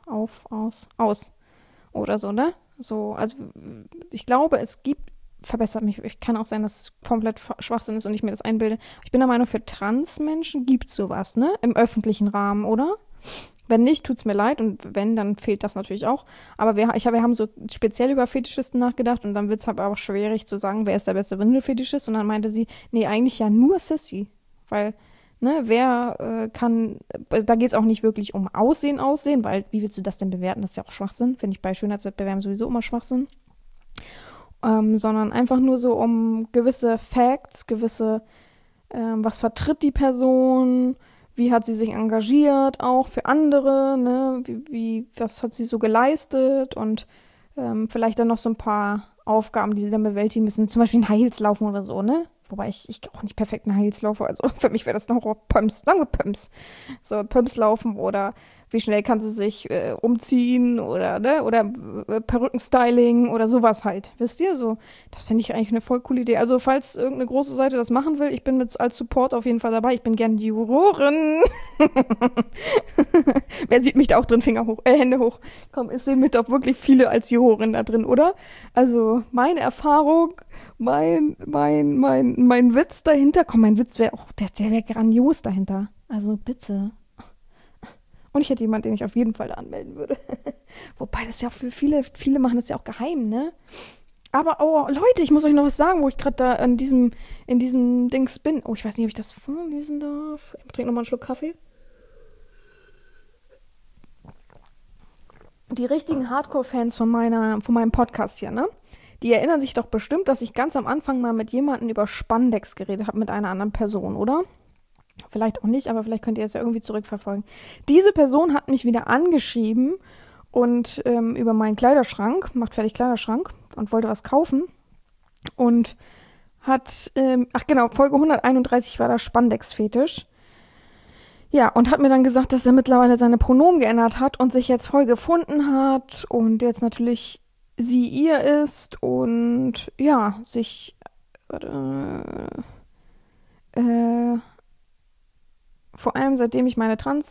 Oder so, ne? So, also ich glaube, verbessert mich, ich kann auch sein, dass es komplett Schwachsinn ist und ich mir das einbilde. Ich bin der Meinung, für Transmenschen gibt es sowas, ne? Im öffentlichen Rahmen, oder? Wenn nicht, tut's mir leid und wenn, dann fehlt das natürlich auch. Aber wir haben so speziell über Fetischisten nachgedacht und dann wird es aber auch schwierig zu sagen, wer ist der beste Windelfetischist und dann meinte sie, nee, eigentlich ja nur Sissy, weil ne, da geht es auch nicht wirklich um Aussehen, weil wie willst du das denn bewerten? Das ist ja auch Schwachsinn, finde ich bei Schönheitswettbewerben sowieso immer Schwachsinn. Sondern einfach nur so um gewisse Facts, was vertritt die Person, wie hat sie sich engagiert, auch für andere, ne, was hat sie so geleistet und vielleicht dann noch so ein paar Aufgaben, die sie dann bewältigen müssen, zum Beispiel ein High Heels laufen oder so, ne? Wobei ich auch nicht perfekt in High Heels laufe, also für mich wäre das noch Pumps, sagen wir Pumps. So Pumps laufen oder wie schnell kann sie sich umziehen oder, ne, oder Perückenstyling oder sowas halt, wisst ihr, so. Das finde ich eigentlich eine voll coole Idee. Also falls irgendeine große Seite das machen will, ich bin als Support auf jeden Fall dabei, ich bin gern die Jurorin. Wer sieht mich da auch drin? Hände hoch. Komm, es sehen mich doch wirklich viele als Jurorin da drin, oder? Also meine Erfahrung, mein Witz dahinter, komm, mein Witz wäre auch, der wäre grandios dahinter. Also bitte. Und ich hätte jemanden, den ich auf jeden Fall da anmelden würde. Wobei das ja für viele machen das ja auch geheim, ne? Aber, oh, Leute, ich muss euch noch was sagen, wo ich gerade da in diesem Dings bin. Oh, ich weiß nicht, ob ich das vorlesen darf. Ich trinke nochmal einen Schluck Kaffee. Die richtigen Hardcore-Fans von meinem Podcast hier, ne? Die erinnern sich doch bestimmt, dass ich ganz am Anfang mal mit jemandem über Spandex geredet habe, mit einer anderen Person, oder? Vielleicht auch nicht, aber vielleicht könnt ihr es ja irgendwie zurückverfolgen. Diese Person hat mich wieder angeschrieben und über meinen Kleiderschrank, macht fertig Kleiderschrank und wollte was kaufen und hat, Folge 131 war der Spandex-Fetisch. Ja, und hat mir dann gesagt, dass er mittlerweile seine Pronomen geändert hat und sich jetzt voll gefunden hat und jetzt natürlich sie ihr ist und ja, sich äh, vor allem seitdem ich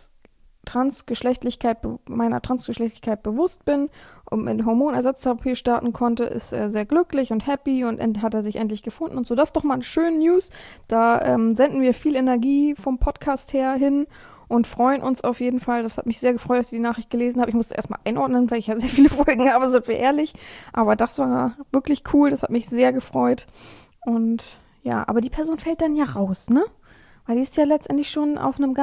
meiner Transgeschlechtlichkeit bewusst bin und mit Hormonersatztherapie starten konnte, ist er sehr glücklich und happy und hat er sich endlich gefunden und so. Das ist doch mal eine schöne News. Da senden wir viel Energie vom Podcast her hin und freuen uns auf jeden Fall. Das hat mich sehr gefreut, dass ich die Nachricht gelesen habe. Ich musste erstmal einordnen, weil ich ja sehr viele Folgen habe, sind wir ehrlich. Aber das war wirklich cool. Das hat mich sehr gefreut. Und ja, aber die Person fällt dann ja raus, ne? Weil die ist ja letztendlich schon auf einem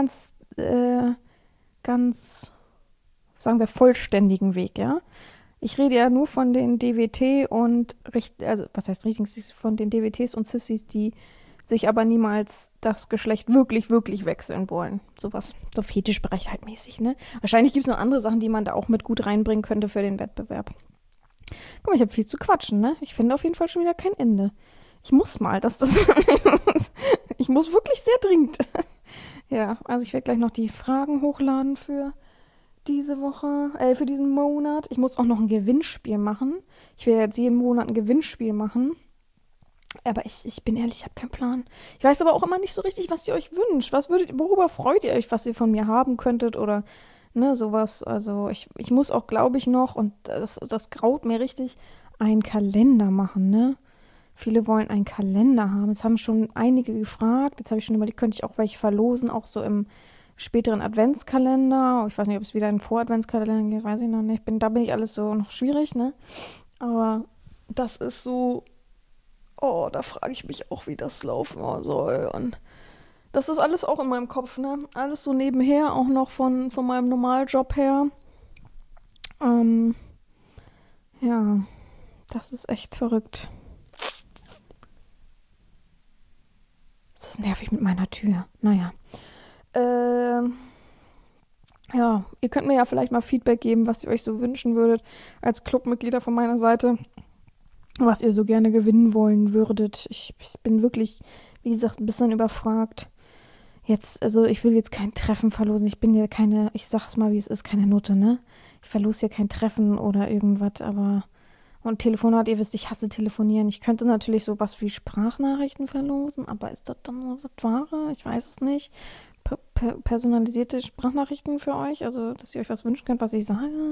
ganz, sagen wir, vollständigen Weg, ja. Ich rede ja nur von den DWT und, also was heißt Richtings, von den DWTs und Sissys, die sich aber niemals das Geschlecht wirklich, wirklich wechseln wollen. Sowas, so Fetischbereich halt mäßig, ne? Wahrscheinlich gibt es noch andere Sachen, die man da auch mit gut reinbringen könnte für den Wettbewerb. Guck mal, ich habe viel zu quatschen, ne? Ich finde auf jeden Fall schon wieder kein Ende. Ich muss mal, ich muss wirklich sehr dringend. Ja, also ich werde gleich noch die Fragen hochladen für diese Woche, für diesen Monat. Ich muss auch noch ein Gewinnspiel machen. Ich werde jetzt jeden Monat ein Gewinnspiel machen. Aber ich bin ehrlich, ich habe keinen Plan. Ich weiß aber auch immer nicht so richtig, was ihr euch wünscht. Worüber freut ihr euch, was ihr von mir haben könntet oder ne, sowas. Also ich muss auch, glaube ich, noch, und das graut mir richtig, einen Kalender machen, ne? Viele wollen einen Kalender haben. Es haben schon einige gefragt. Jetzt habe ich schon überlegt, könnte ich auch welche verlosen, auch so im späteren Adventskalender. Ich weiß nicht, ob es wieder einen Vor-Adventskalender geht, weiß ich noch nicht. Da bin ich alles so noch schwierig, ne? Aber das ist so, oh, da frage ich mich auch, wie das laufen soll. Und das ist alles auch in meinem Kopf, ne? Alles so nebenher, auch noch von meinem Normaljob her. Ja, das ist echt verrückt. Das ist nervig mit meiner Tür. Naja. Ja, ihr könnt mir ja vielleicht mal Feedback geben, was ihr euch so wünschen würdet als Clubmitglieder von meiner Seite, was ihr so gerne gewinnen wollen würdet. Ich bin wirklich, wie gesagt, ein bisschen überfragt. Jetzt, also ich will jetzt kein Treffen verlosen. Ich bin ja keine, ich sag's mal, wie es ist, keine Nutte, ne? Ich verlose ja kein Treffen oder irgendwas, aber und Telefonat, ihr wisst, ich hasse telefonieren. Ich könnte natürlich sowas wie Sprachnachrichten verlosen, aber ist das dann nur das Wahre? Ich weiß es nicht. Personalisierte Sprachnachrichten für euch, also dass ihr euch was wünschen könnt, was ich sage.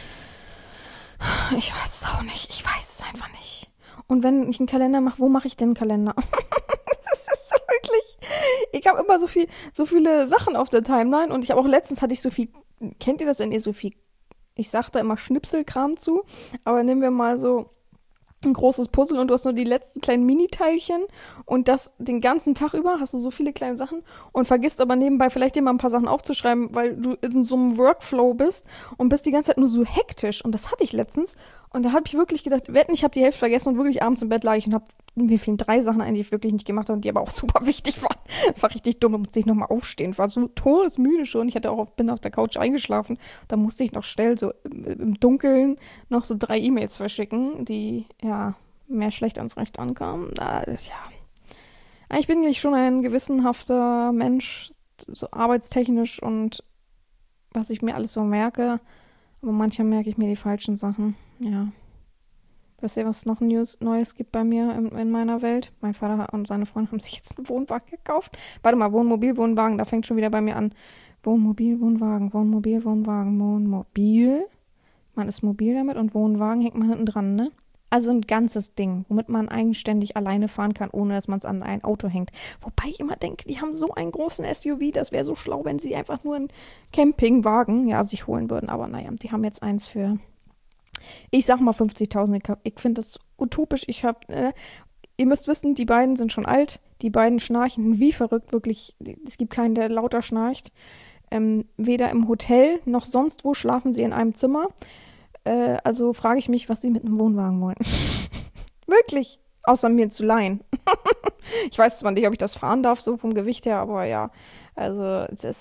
Ich weiß es auch nicht. Ich weiß es einfach nicht. Und wenn ich einen Kalender mache, wo mache ich denn einen Kalender? Das ist wirklich. Ich habe immer so viele Sachen auf der Timeline und letztens hatte ich so viel. Kennt ihr das, wenn ihr so viel, ich sag da immer Schnipselkram zu, aber nehmen wir mal so ein großes Puzzle und du hast nur die letzten kleinen Miniteilchen und das den ganzen Tag über hast du so viele kleine Sachen und vergisst aber nebenbei vielleicht dir mal ein paar Sachen aufzuschreiben, weil du in so einem Workflow bist und bist die ganze Zeit nur so hektisch. Und das hatte ich letztens und da habe ich wirklich gedacht, wetten, ich habe die Hälfte vergessen und wirklich abends im Bett lag ich und mir fielen 3 Sachen ein, die ich wirklich nicht gemacht habe und die aber auch super wichtig waren. Das war richtig dumm, da musste ich nochmal aufstehen. Ich war so todesmüde schon. Bin auf der Couch eingeschlafen. Da musste ich noch schnell so im Dunkeln noch so 3 E-Mails verschicken, die, ja, mehr schlecht ans Recht ankamen. Ich bin eigentlich schon ein gewissenhafter Mensch, so arbeitstechnisch und was ich mir alles so merke. Aber manchmal merke ich mir die falschen Sachen. Ja. Wisst ihr, was noch Neues gibt bei mir in meiner Welt? Mein Vater und seine Freunde haben sich jetzt einen Wohnwagen gekauft. Warte mal, Wohnmobil, Wohnwagen, da fängt schon wieder bei mir an. Wohnmobil, Wohnwagen, Wohnmobil, Wohnwagen, Wohnmobil. Man ist mobil damit und Wohnwagen hängt man hinten dran, ne? Also ein ganzes Ding, womit man eigenständig alleine fahren kann, ohne dass man es an ein Auto hängt. Wobei ich immer denke, die haben so einen großen SUV, das wäre so schlau, wenn sie einfach nur einen Campingwagen, ja, sich holen würden. Aber naja, die haben jetzt eins für, ich sag mal 50.000. Ich finde das utopisch. Ihr müsst wissen, die beiden sind schon alt. Die beiden schnarchen wie verrückt, wirklich. Es gibt keinen, der lauter schnarcht. Weder im Hotel noch sonst wo schlafen sie in einem Zimmer. Also frage ich mich, was sie mit einem Wohnwagen wollen. Wirklich. Außer mir zu leihen. Ich weiß zwar nicht, ob ich das fahren darf, so vom Gewicht her, aber ja. Also,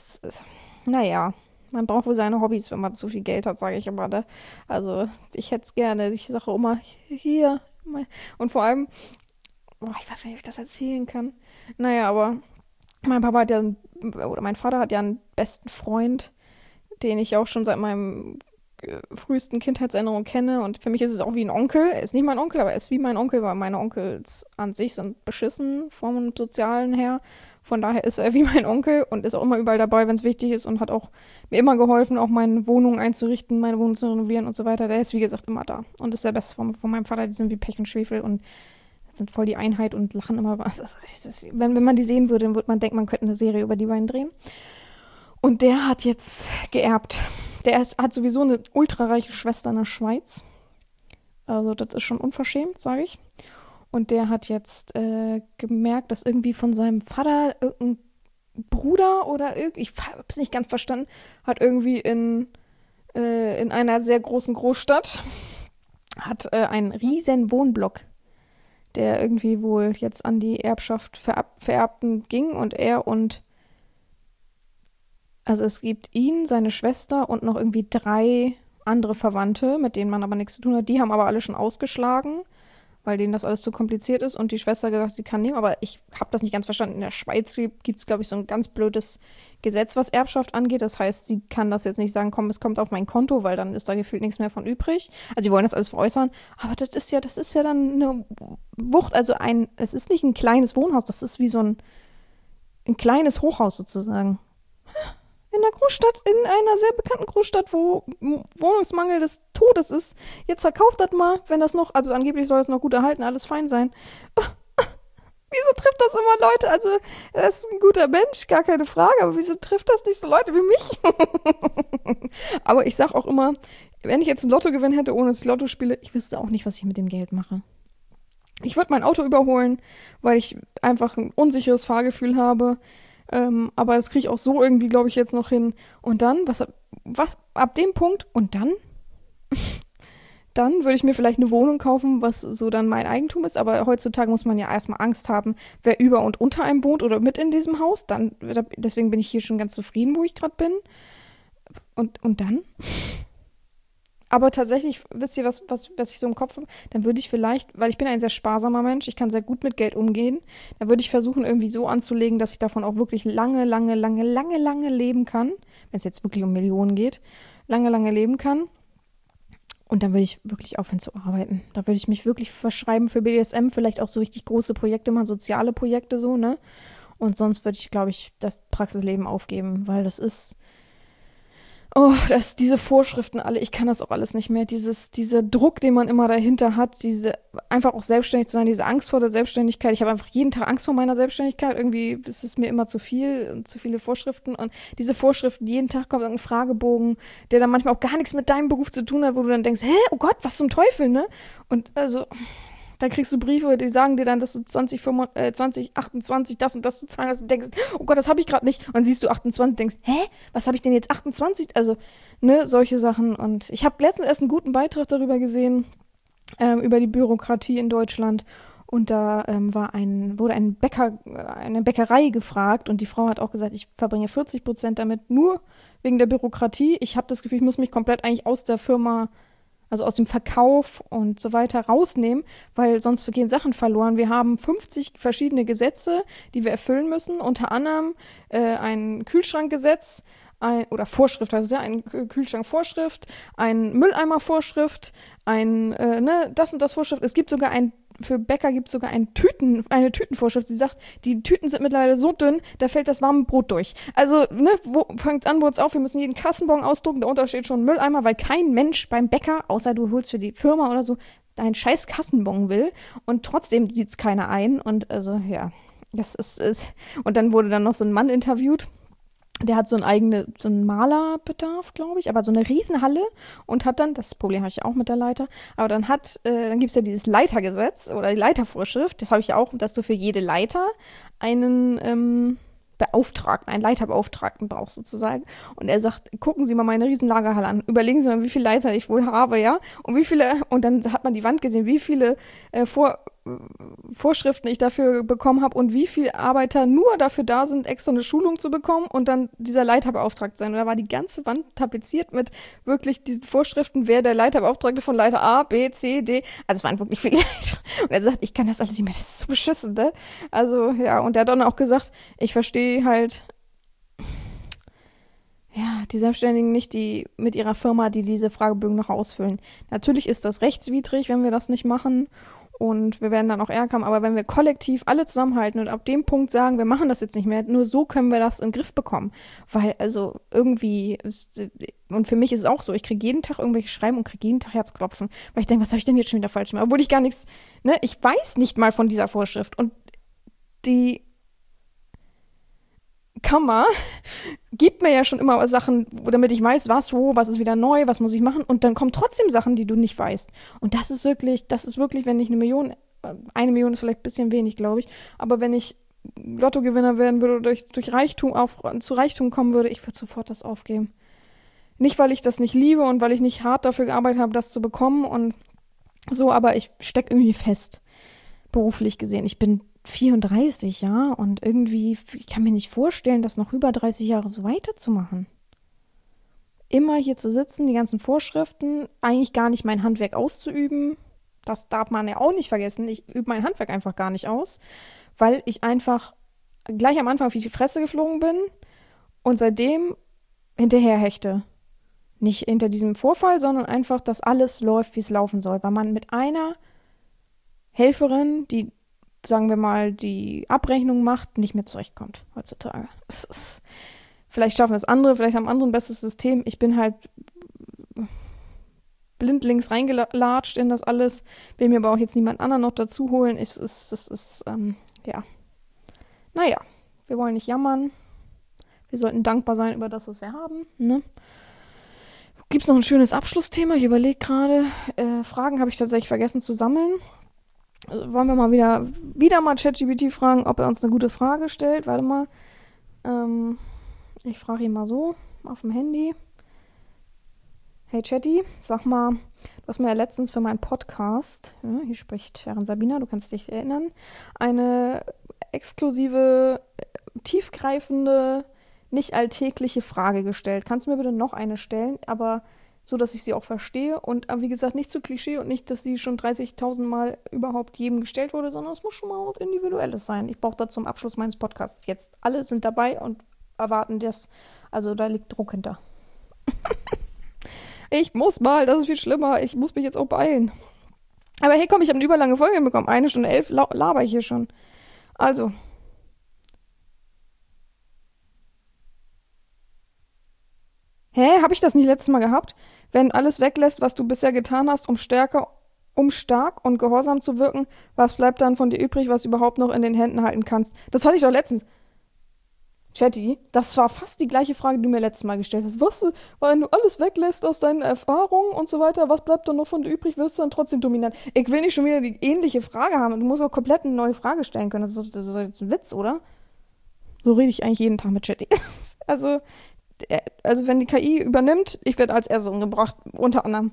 naja. Man braucht wohl seine Hobbys, wenn man zu viel Geld hat, sage ich immer, ne? Also, ich hätte es gerne. Ich sage immer, hier. Und vor allem, ich weiß nicht, ob ich das erzählen kann. Naja, aber Mein Papa hat ja, oder mein Vater hat ja einen besten Freund, den ich auch schon seit meinem frühesten Kindheitserinnerungen kenne. Und für mich ist es auch wie ein Onkel. Er ist nicht mein Onkel, aber er ist wie mein Onkel, weil meine Onkels an sich sind beschissen vom Sozialen her. Von daher ist er wie mein Onkel und ist auch immer überall dabei, wenn es wichtig ist und hat auch mir immer geholfen, auch meine Wohnung einzurichten, meine Wohnung zu renovieren und so weiter. Der ist, wie gesagt, immer da. Und ist der Beste von meinem Vater. Die sind wie Pech und Schwefel und sind voll die Einheit und lachen immer. Wenn man die sehen würde, dann würde man denken, man könnte eine Serie über die beiden drehen. Und der hat jetzt geerbt. Hat sowieso eine ultrareiche Schwester in der Schweiz. Also das ist schon unverschämt, sage ich. Und der hat jetzt gemerkt, dass irgendwie von seinem Vater irgendein Bruder oder ich habe es nicht ganz verstanden, hat irgendwie in einer sehr großen Großstadt hat einen riesen Wohnblock, der irgendwie wohl jetzt an die Erbschaft Vererbten ging also es gibt ihn, seine Schwester und noch irgendwie 3 andere Verwandte, mit denen man aber nichts zu tun hat. Die haben aber alle schon ausgeschlagen, weil denen das alles zu kompliziert ist. Und die Schwester hat gesagt, sie kann nehmen, aber ich habe das nicht ganz verstanden. In der Schweiz gibt es, glaube ich, so ein ganz blödes Gesetz, was Erbschaft angeht. Das heißt, sie kann das jetzt nicht sagen, komm, es kommt auf mein Konto, weil dann ist da gefühlt nichts mehr von übrig. Also sie wollen das alles veräußern. Aber das ist ja dann eine Wucht. Also es ist nicht ein kleines Wohnhaus, das ist wie so ein kleines Hochhaus sozusagen. In einer Großstadt, in einer sehr bekannten Großstadt, wo Wohnungsmangel des Todes ist. Jetzt verkauft das mal, wenn das noch, also angeblich soll es noch gut erhalten, alles fein sein. Wieso trifft das immer Leute? Also, er ist ein guter Mensch, gar keine Frage, aber wieso trifft das nicht so Leute wie mich? Aber ich sag auch immer, wenn ich jetzt ein Lottogewinn hätte, ohne dass ich Lotto spiele, ich wüsste auch nicht, was ich mit dem Geld mache. Ich würde mein Auto überholen, weil ich einfach ein unsicheres Fahrgefühl habe. Aber das kriege ich auch so irgendwie, glaube ich, jetzt noch hin. Und dann, was ab dem Punkt, und dann? Dann würde ich mir vielleicht eine Wohnung kaufen, was so dann mein Eigentum ist. Aber heutzutage muss man ja erstmal Angst haben, wer über und unter einem wohnt oder mit in diesem Haus. Deswegen bin ich hier schon ganz zufrieden, wo ich gerade bin. Und dann? Aber tatsächlich, wisst ihr, was ich so im Kopf habe? Dann würde ich vielleicht, weil ich bin ein sehr sparsamer Mensch, ich kann sehr gut mit Geld umgehen, dann würde ich versuchen, irgendwie so anzulegen, dass ich davon auch wirklich lange leben kann, wenn es jetzt wirklich um Millionen geht, lange leben kann. Und dann würde ich wirklich aufhören zu arbeiten. Da würde ich mich wirklich verschreiben für BDSM, vielleicht auch so richtig große Projekte machen, soziale Projekte so, ne? Und sonst würde ich, glaube ich, das Praxisleben aufgeben, weil das ist... Oh, diese Vorschriften alle, ich kann das auch alles nicht mehr. Dieser Druck, den man immer dahinter hat, einfach auch selbstständig zu sein, diese Angst vor der Selbstständigkeit. Ich habe einfach jeden Tag Angst vor meiner Selbstständigkeit. Irgendwie ist es mir immer zu viel, zu viele Vorschriften. Und diese Vorschriften, jeden Tag kommt irgendein Fragebogen, der dann manchmal auch gar nichts mit deinem Beruf zu tun hat, wo du dann denkst, oh Gott, was zum Teufel, ne? Und also... Dann kriegst du Briefe, die sagen dir dann, dass du 2028 das und das zu zahlen hast und denkst, oh Gott, das habe ich gerade nicht. Und dann siehst du 28 und denkst, was habe ich denn jetzt 28? Also, ne, solche Sachen. Und ich habe letztens erst einen guten Beitrag darüber gesehen, über die Bürokratie in Deutschland. Und da wurde eine Bäckerei gefragt und die Frau hat auch gesagt, ich verbringe 40% damit, nur wegen der Bürokratie. Ich habe das Gefühl, ich muss mich komplett eigentlich aus der Firma, also aus dem Verkauf und so weiter rausnehmen, weil sonst gehen Sachen verloren. Wir haben 50 verschiedene Gesetze, die wir erfüllen müssen, unter anderem ein Kühlschrankgesetz, oder Vorschrift, heißt es ja, eine Kühlschrankvorschrift, ein Mülleimervorschrift, das und das Vorschrift. Es gibt sogar für Bäcker gibt es sogar eine Tütenvorschrift. Sie sagt, die Tüten sind mittlerweile so dünn, da fällt das warme Brot durch. Also, wo fängt's an, wo es auf? Wir müssen jeden Kassenbon ausdrucken, darunter steht schon Mülleimer, weil kein Mensch beim Bäcker, außer du holst für die Firma oder so, deinen scheiß Kassenbon will. Und trotzdem sieht's keiner ein. Und also, ja, das ist. Und dann wurde dann noch so ein Mann interviewt. Der hat so einen Malerbedarf, glaube ich, aber so eine Riesenhalle und hat dann, das Problem habe ich auch mit der Leiter, aber dann gibt es ja dieses Leitergesetz oder die Leitervorschrift, das habe ich auch, dass du für jede Leiter einen einen Leiterbeauftragten brauchst sozusagen. Und er sagt, gucken Sie mal meine Riesenlagerhalle an, überlegen Sie mal, wie viele Leiter ich wohl habe, ja, und dann hat man die Wand gesehen, wie viele Vorschriften ich dafür bekommen habe und wie viele Arbeiter nur dafür da sind, extra eine Schulung zu bekommen und dann dieser Leiter beauftragt sein. Und da war die ganze Wand tapeziert mit wirklich diesen Vorschriften, wer der Leiterbeauftragte von Leiter A, B, C, D. Also es waren wirklich viele Leiter. Und er sagt, ich kann das alles nicht mehr, das ist so beschissen, ne? Also ja, und er hat dann auch gesagt, ich verstehe halt, ja, die Selbstständigen nicht, die mit ihrer Firma, die diese Fragebögen noch ausfüllen. Natürlich ist das rechtswidrig, wenn wir das nicht machen und wir werden dann auch Ärger haben, aber wenn wir kollektiv alle zusammenhalten und ab dem Punkt sagen, wir machen das jetzt nicht mehr, nur so können wir das in den Griff bekommen. Weil also irgendwie, und für mich ist es auch so, ich kriege jeden Tag irgendwelche Schreiben und kriege jeden Tag Herzklopfen, weil ich denke, was habe ich denn jetzt schon wieder falsch gemacht? Obwohl ich gar nichts, ne, ich weiß nicht mal von dieser Vorschrift und die Kammer gibt mir ja schon immer Sachen, damit ich weiß, was ist wieder neu, was muss ich machen. Und dann kommen trotzdem Sachen, die du nicht weißt. Und das ist wirklich, wenn ich 1 Million ist vielleicht ein bisschen wenig, glaube ich. Aber wenn ich Lottogewinner werden würde oder durch Reichtum zu Reichtum kommen würde, ich würde sofort das aufgeben. Nicht, weil ich das nicht liebe und weil ich nicht hart dafür gearbeitet habe, das zu bekommen und so, aber ich stecke irgendwie fest, beruflich gesehen. Ich bin 34, ja, und irgendwie, ich kann mir nicht vorstellen, das noch über 30 Jahre so weiterzumachen. Immer hier zu sitzen, die ganzen Vorschriften, eigentlich gar nicht mein Handwerk auszuüben. Das darf man ja auch nicht vergessen. Ich übe mein Handwerk einfach gar nicht aus, weil ich einfach gleich am Anfang auf die Fresse geflogen bin und seitdem hinterher hechte. Nicht hinter diesem Vorfall, sondern einfach, dass alles läuft, wie es laufen soll. Weil man mit einer Helferin, die, sagen wir mal, die Abrechnung macht, nicht mehr zurechtkommt heutzutage. Vielleicht schaffen das andere, vielleicht haben andere ein besseres System. Ich bin halt blindlings reingelatscht in das alles, will mir aber auch jetzt niemand anderen noch dazu holen. Ja. Naja, wir wollen nicht jammern. Wir sollten dankbar sein über das, was wir haben. Ne? Gibt es noch ein schönes Abschlussthema? Ich überlege gerade. Fragen habe ich tatsächlich vergessen zu sammeln. Also wollen wir mal wieder mal ChatGPT fragen, ob er uns eine gute Frage stellt. Warte mal. Ich frage ihn mal so auf dem Handy. Hey Chatty, sag mal, du hast mir ja letztens für meinen Podcast, ja, hier spricht Herrin Sabina, du kannst dich erinnern, eine exklusive, tiefgreifende, nicht alltägliche Frage gestellt. Kannst du mir bitte noch eine stellen, aber so, dass ich sie auch verstehe und wie gesagt, nicht zu Klischee und nicht, dass sie schon 30.000 Mal überhaupt jedem gestellt wurde, sondern es muss schon mal was Individuelles sein. Ich brauche da zum Abschluss meines Podcasts jetzt. Alle sind dabei und erwarten das. Also da liegt Druck hinter. Ich muss mal, das ist viel schlimmer. Ich muss mich jetzt auch beeilen. Aber hey, komm, ich habe eine überlange Folge bekommen. 1:11 laber ich hier schon. Also. Hä, habe ich das nicht letztes Mal gehabt? Wenn alles weglässt, was du bisher getan hast, um stark und gehorsam zu wirken, was bleibt dann von dir übrig, was du überhaupt noch in den Händen halten kannst? Das hatte ich doch letztens. Chatty, das war fast die gleiche Frage, die du mir letztes Mal gestellt hast. Was, wenn du alles weglässt aus deinen Erfahrungen und so weiter, was bleibt dann noch von dir übrig, wirst du dann trotzdem dominant? Ich will nicht schon wieder die ähnliche Frage haben. Du musst auch komplett eine neue Frage stellen können. Das ist jetzt ein Witz, oder? So rede ich eigentlich jeden Tag mit Chatty. Also wenn die KI übernimmt, ich werde als erstes umgebracht, unter anderem.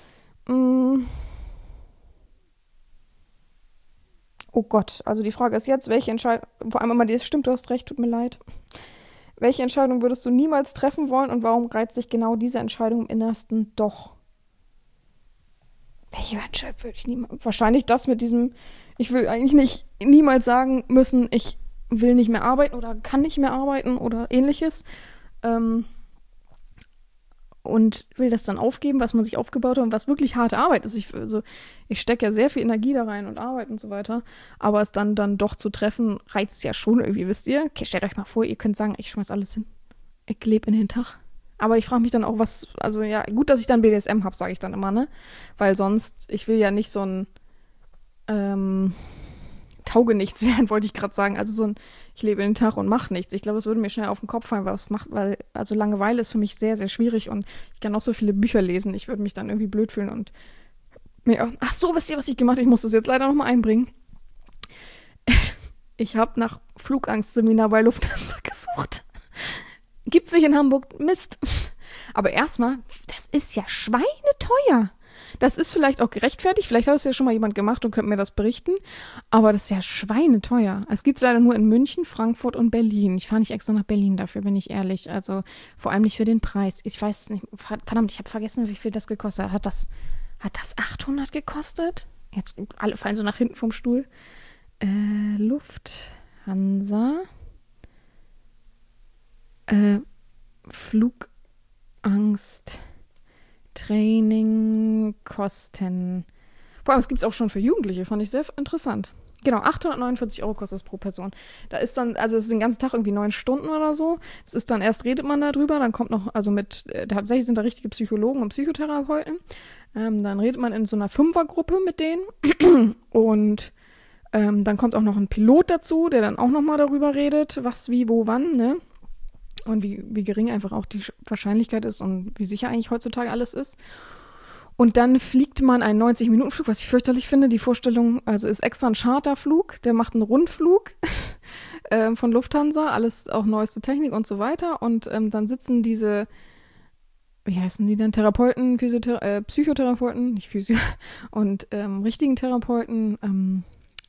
Oh Gott, also die Frage ist jetzt, welche Entscheidung, vor allem immer das stimmt, du hast recht, tut mir leid. Welche Entscheidung würdest du niemals treffen wollen und warum reizt sich genau diese Entscheidung im Innersten doch? Welche Entscheidung würde ich niemals, wahrscheinlich das mit diesem, ich will eigentlich niemals sagen müssen, ich will nicht mehr arbeiten oder kann nicht mehr arbeiten oder ähnliches. Und will das dann aufgeben, was man sich aufgebaut hat und was wirklich harte Arbeit ist. Ich stecke ja sehr viel Energie da rein und Arbeit und so weiter, aber es dann doch zu treffen, reizt ja schon irgendwie, wisst ihr? Okay, stellt euch mal vor, ihr könnt sagen, ich schmeiß alles hin. Ich lebe in den Tag. Aber ich frage mich dann auch, also ja, gut, dass ich dann BDSM habe, sage ich dann immer, ne? Weil sonst, ich will ja nicht so ein Taugenichts werden, wollte ich gerade sagen. Also so ein, ich lebe in den Tag und mache nichts. Ich glaube, es würde mir schnell auf den Kopf fallen, weil Langeweile ist für mich sehr, sehr schwierig und ich kann auch so viele Bücher lesen. Ich würde mich dann irgendwie blöd fühlen und ja. Ach so, wisst ihr, was ich gemacht habe? Ich muss das jetzt leider nochmal einbringen. Ich habe nach Flugangstseminar bei Lufthansa gesucht. Gibt's nicht in Hamburg. Mist. Aber erstmal, das ist ja schweineteuer. das ist vielleicht auch gerechtfertigt. Vielleicht hat es ja schon mal jemand gemacht und könnte mir das berichten. Aber das ist ja schweineteuer. Es gibt es leider nur in München, Frankfurt und Berlin. Ich fahre nicht extra nach Berlin dafür, bin ich ehrlich. Also vor allem nicht für den Preis. Ich weiß es nicht. Verdammt, ich habe vergessen, wie viel das gekostet hat. Hat das 800 gekostet? Jetzt alle fallen so nach hinten vom Stuhl. Lufthansa. Flugangst. Training, Kosten. Vor allem, es gibt es auch schon für Jugendliche, fand ich sehr interessant. Genau, 849 € kostet es pro Person. Da ist dann, also es ist den ganzen Tag irgendwie 9 Stunden oder so. Es ist dann, erst redet man darüber, dann kommt noch, also tatsächlich sind da richtige Psychologen und Psychotherapeuten. Dann redet man in so einer Fünfergruppe mit denen. Und dann kommt auch noch ein Pilot dazu, der dann auch nochmal darüber redet, was, wie, wo, wann, ne? Und wie gering einfach auch die Wahrscheinlichkeit ist und wie sicher eigentlich heutzutage alles ist. Und dann fliegt man einen 90-Minuten-Flug, was ich fürchterlich finde. Die Vorstellung, also ist extra ein Charterflug, der macht einen Rundflug von Lufthansa, alles auch neueste Technik und so weiter. Und dann sitzen diese, wie heißen die denn, Therapeuten, Psychotherapeuten, nicht Physio, und richtigen Therapeuten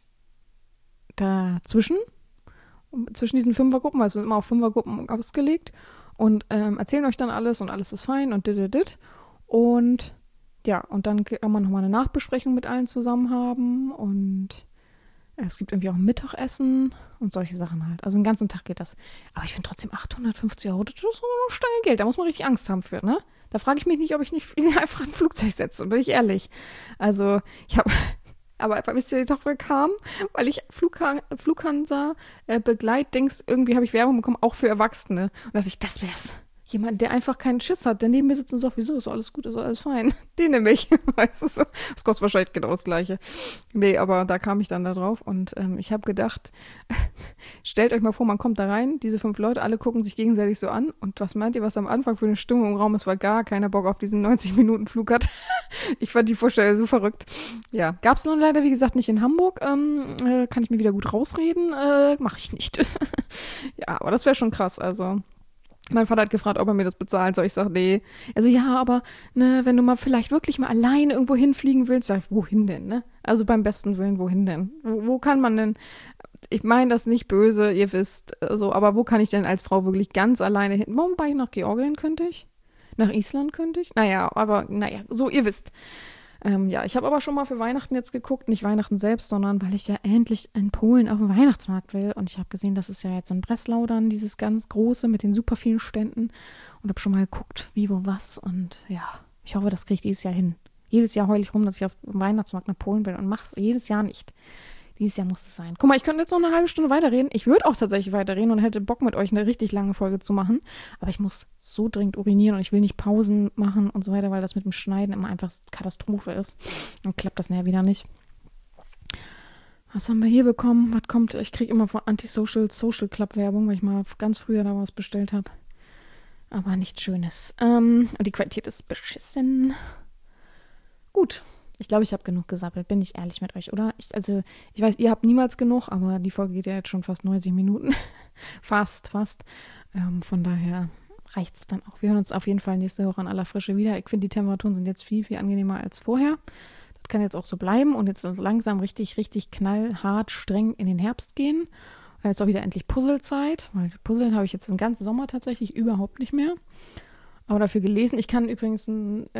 dazwischen. Zwischen diesen Fünfergruppen, weil es sind immer auf Fünfergruppen ausgelegt und erzählen euch dann alles und alles ist fein und dit. Und ja, und dann kann man nochmal eine Nachbesprechung mit allen zusammen haben und es gibt irgendwie auch ein Mittagessen und solche Sachen halt. Also den ganzen Tag geht das. Aber ich finde trotzdem 850 €, das ist so eine Stange Geld. Da muss man richtig Angst haben für, ne? Da frage ich mich nicht, ob ich nicht einfach ein Flugzeug setze, bin ich ehrlich. Also ich habe... Aber wisst ihr, doch, wer kam? Weil ich Flughansa Begleitdings, irgendwie habe ich Werbung bekommen, auch für Erwachsene. Und da dachte ich, das wär's. Jemand, der einfach keinen Schiss hat, der neben mir sitzt und sagt, wieso, ist alles gut, ist alles fein. Den nehme ich. Weißt du so? Das kostet wahrscheinlich genau das Gleiche. Nee, aber da kam ich dann da drauf und ich habe gedacht, stellt euch mal vor, man kommt da rein, diese 5 Leute, alle gucken sich gegenseitig so an und was meint ihr, was am Anfang für eine Stimmung im Raum ist, weil gar keiner Bock auf diesen 90-Minuten-Flug hat. Ich fand die Vorstellung so verrückt. Ja, gab's nun leider, wie gesagt, nicht in Hamburg. Kann ich mir wieder gut rausreden? Mache ich nicht. Ja, aber das wäre schon krass, also... Mein Vater hat gefragt, ob er mir das bezahlen soll. Ich sage, nee. Also ja, aber ne, wenn du mal vielleicht wirklich mal alleine irgendwo hinfliegen willst, sag ich, wohin denn, ne? Also beim besten Willen, wohin denn? Wo kann man denn, ich meine das nicht böse, ihr wisst, so, aber wo kann ich denn als Frau wirklich ganz alleine hin? Wobei nach Georgien könnte ich? Nach Island könnte ich? Naja, so, ihr wisst. Ja, ich habe aber schon mal für Weihnachten jetzt geguckt, nicht Weihnachten selbst, sondern weil ich ja endlich in Polen auf den Weihnachtsmarkt will. Und ich habe gesehen, das ist ja jetzt in Breslau dann dieses ganz große mit den super vielen Ständen und habe schon mal geguckt, wie, wo, was. Und ja, ich hoffe, das kriege ich dieses Jahr hin. Jedes Jahr heule ich rum, dass ich auf dem Weihnachtsmarkt nach Polen will und mache es jedes Jahr nicht. Dieses Jahr muss es sein. Guck mal, ich könnte jetzt noch eine halbe Stunde weiterreden. Ich würde auch tatsächlich weiterreden und hätte Bock mit euch eine richtig lange Folge zu machen. Aber ich muss so dringend urinieren und ich will nicht Pausen machen und so weiter, weil das mit dem Schneiden immer einfach Katastrophe ist. Dann klappt das nachher wieder nicht. Was haben wir hier bekommen? Was kommt? Ich kriege immer von Antisocial Social Club Werbung, weil ich mal ganz früher da was bestellt habe. Aber nichts Schönes. Und die Qualität ist beschissen. Gut. Ich glaube, ich habe genug gesappelt, bin ich ehrlich mit euch, oder? Ich weiß, ihr habt niemals genug, aber die Folge geht ja jetzt schon fast 90 Minuten. fast. Von daher reicht es dann auch. Wir hören uns auf jeden Fall nächste Woche in aller Frische wieder. Ich finde, die Temperaturen sind jetzt viel, viel angenehmer als vorher. Das kann jetzt auch so bleiben und jetzt also langsam richtig, richtig knallhart, streng in den Herbst gehen. Dann ist auch wieder endlich Puzzlezeit, weil Puzzeln habe ich jetzt den ganzen Sommer tatsächlich überhaupt nicht mehr. Aber dafür gelesen. Ich kann übrigens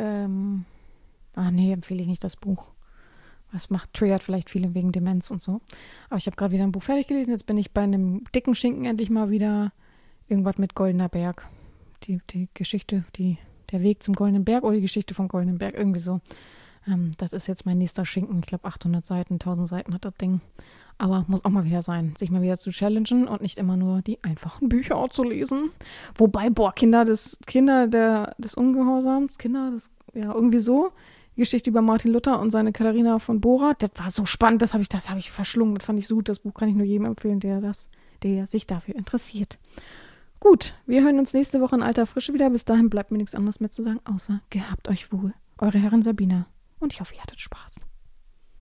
empfehle ich nicht das Buch. Das triggert vielleicht viele wegen Demenz und so. Aber ich habe gerade wieder ein Buch fertig gelesen. Jetzt bin ich bei einem dicken Schinken endlich mal wieder irgendwas mit Goldener Berg. Die Geschichte, der Weg zum Goldenen Berg oder die Geschichte vom Goldenen Berg, irgendwie so. Das ist jetzt mein nächster Schinken. Ich glaube 800 Seiten, 1000 Seiten hat das Ding. Aber muss auch mal wieder sein, sich mal wieder zu challengen und nicht immer nur die einfachen Bücher zu lesen. Wobei, Kinder des Ungehorsams, irgendwie so. Die Geschichte über Martin Luther und seine Katharina von Bora, das war so spannend, das habe ich verschlungen, das fand ich so gut, das Buch kann ich nur jedem empfehlen, der sich dafür interessiert. Gut, wir hören uns nächste Woche in alter Frische wieder, bis dahin bleibt mir nichts anderes mehr zu sagen, außer gehabt euch wohl, eure Herren Sabina und ich hoffe, ihr hattet Spaß.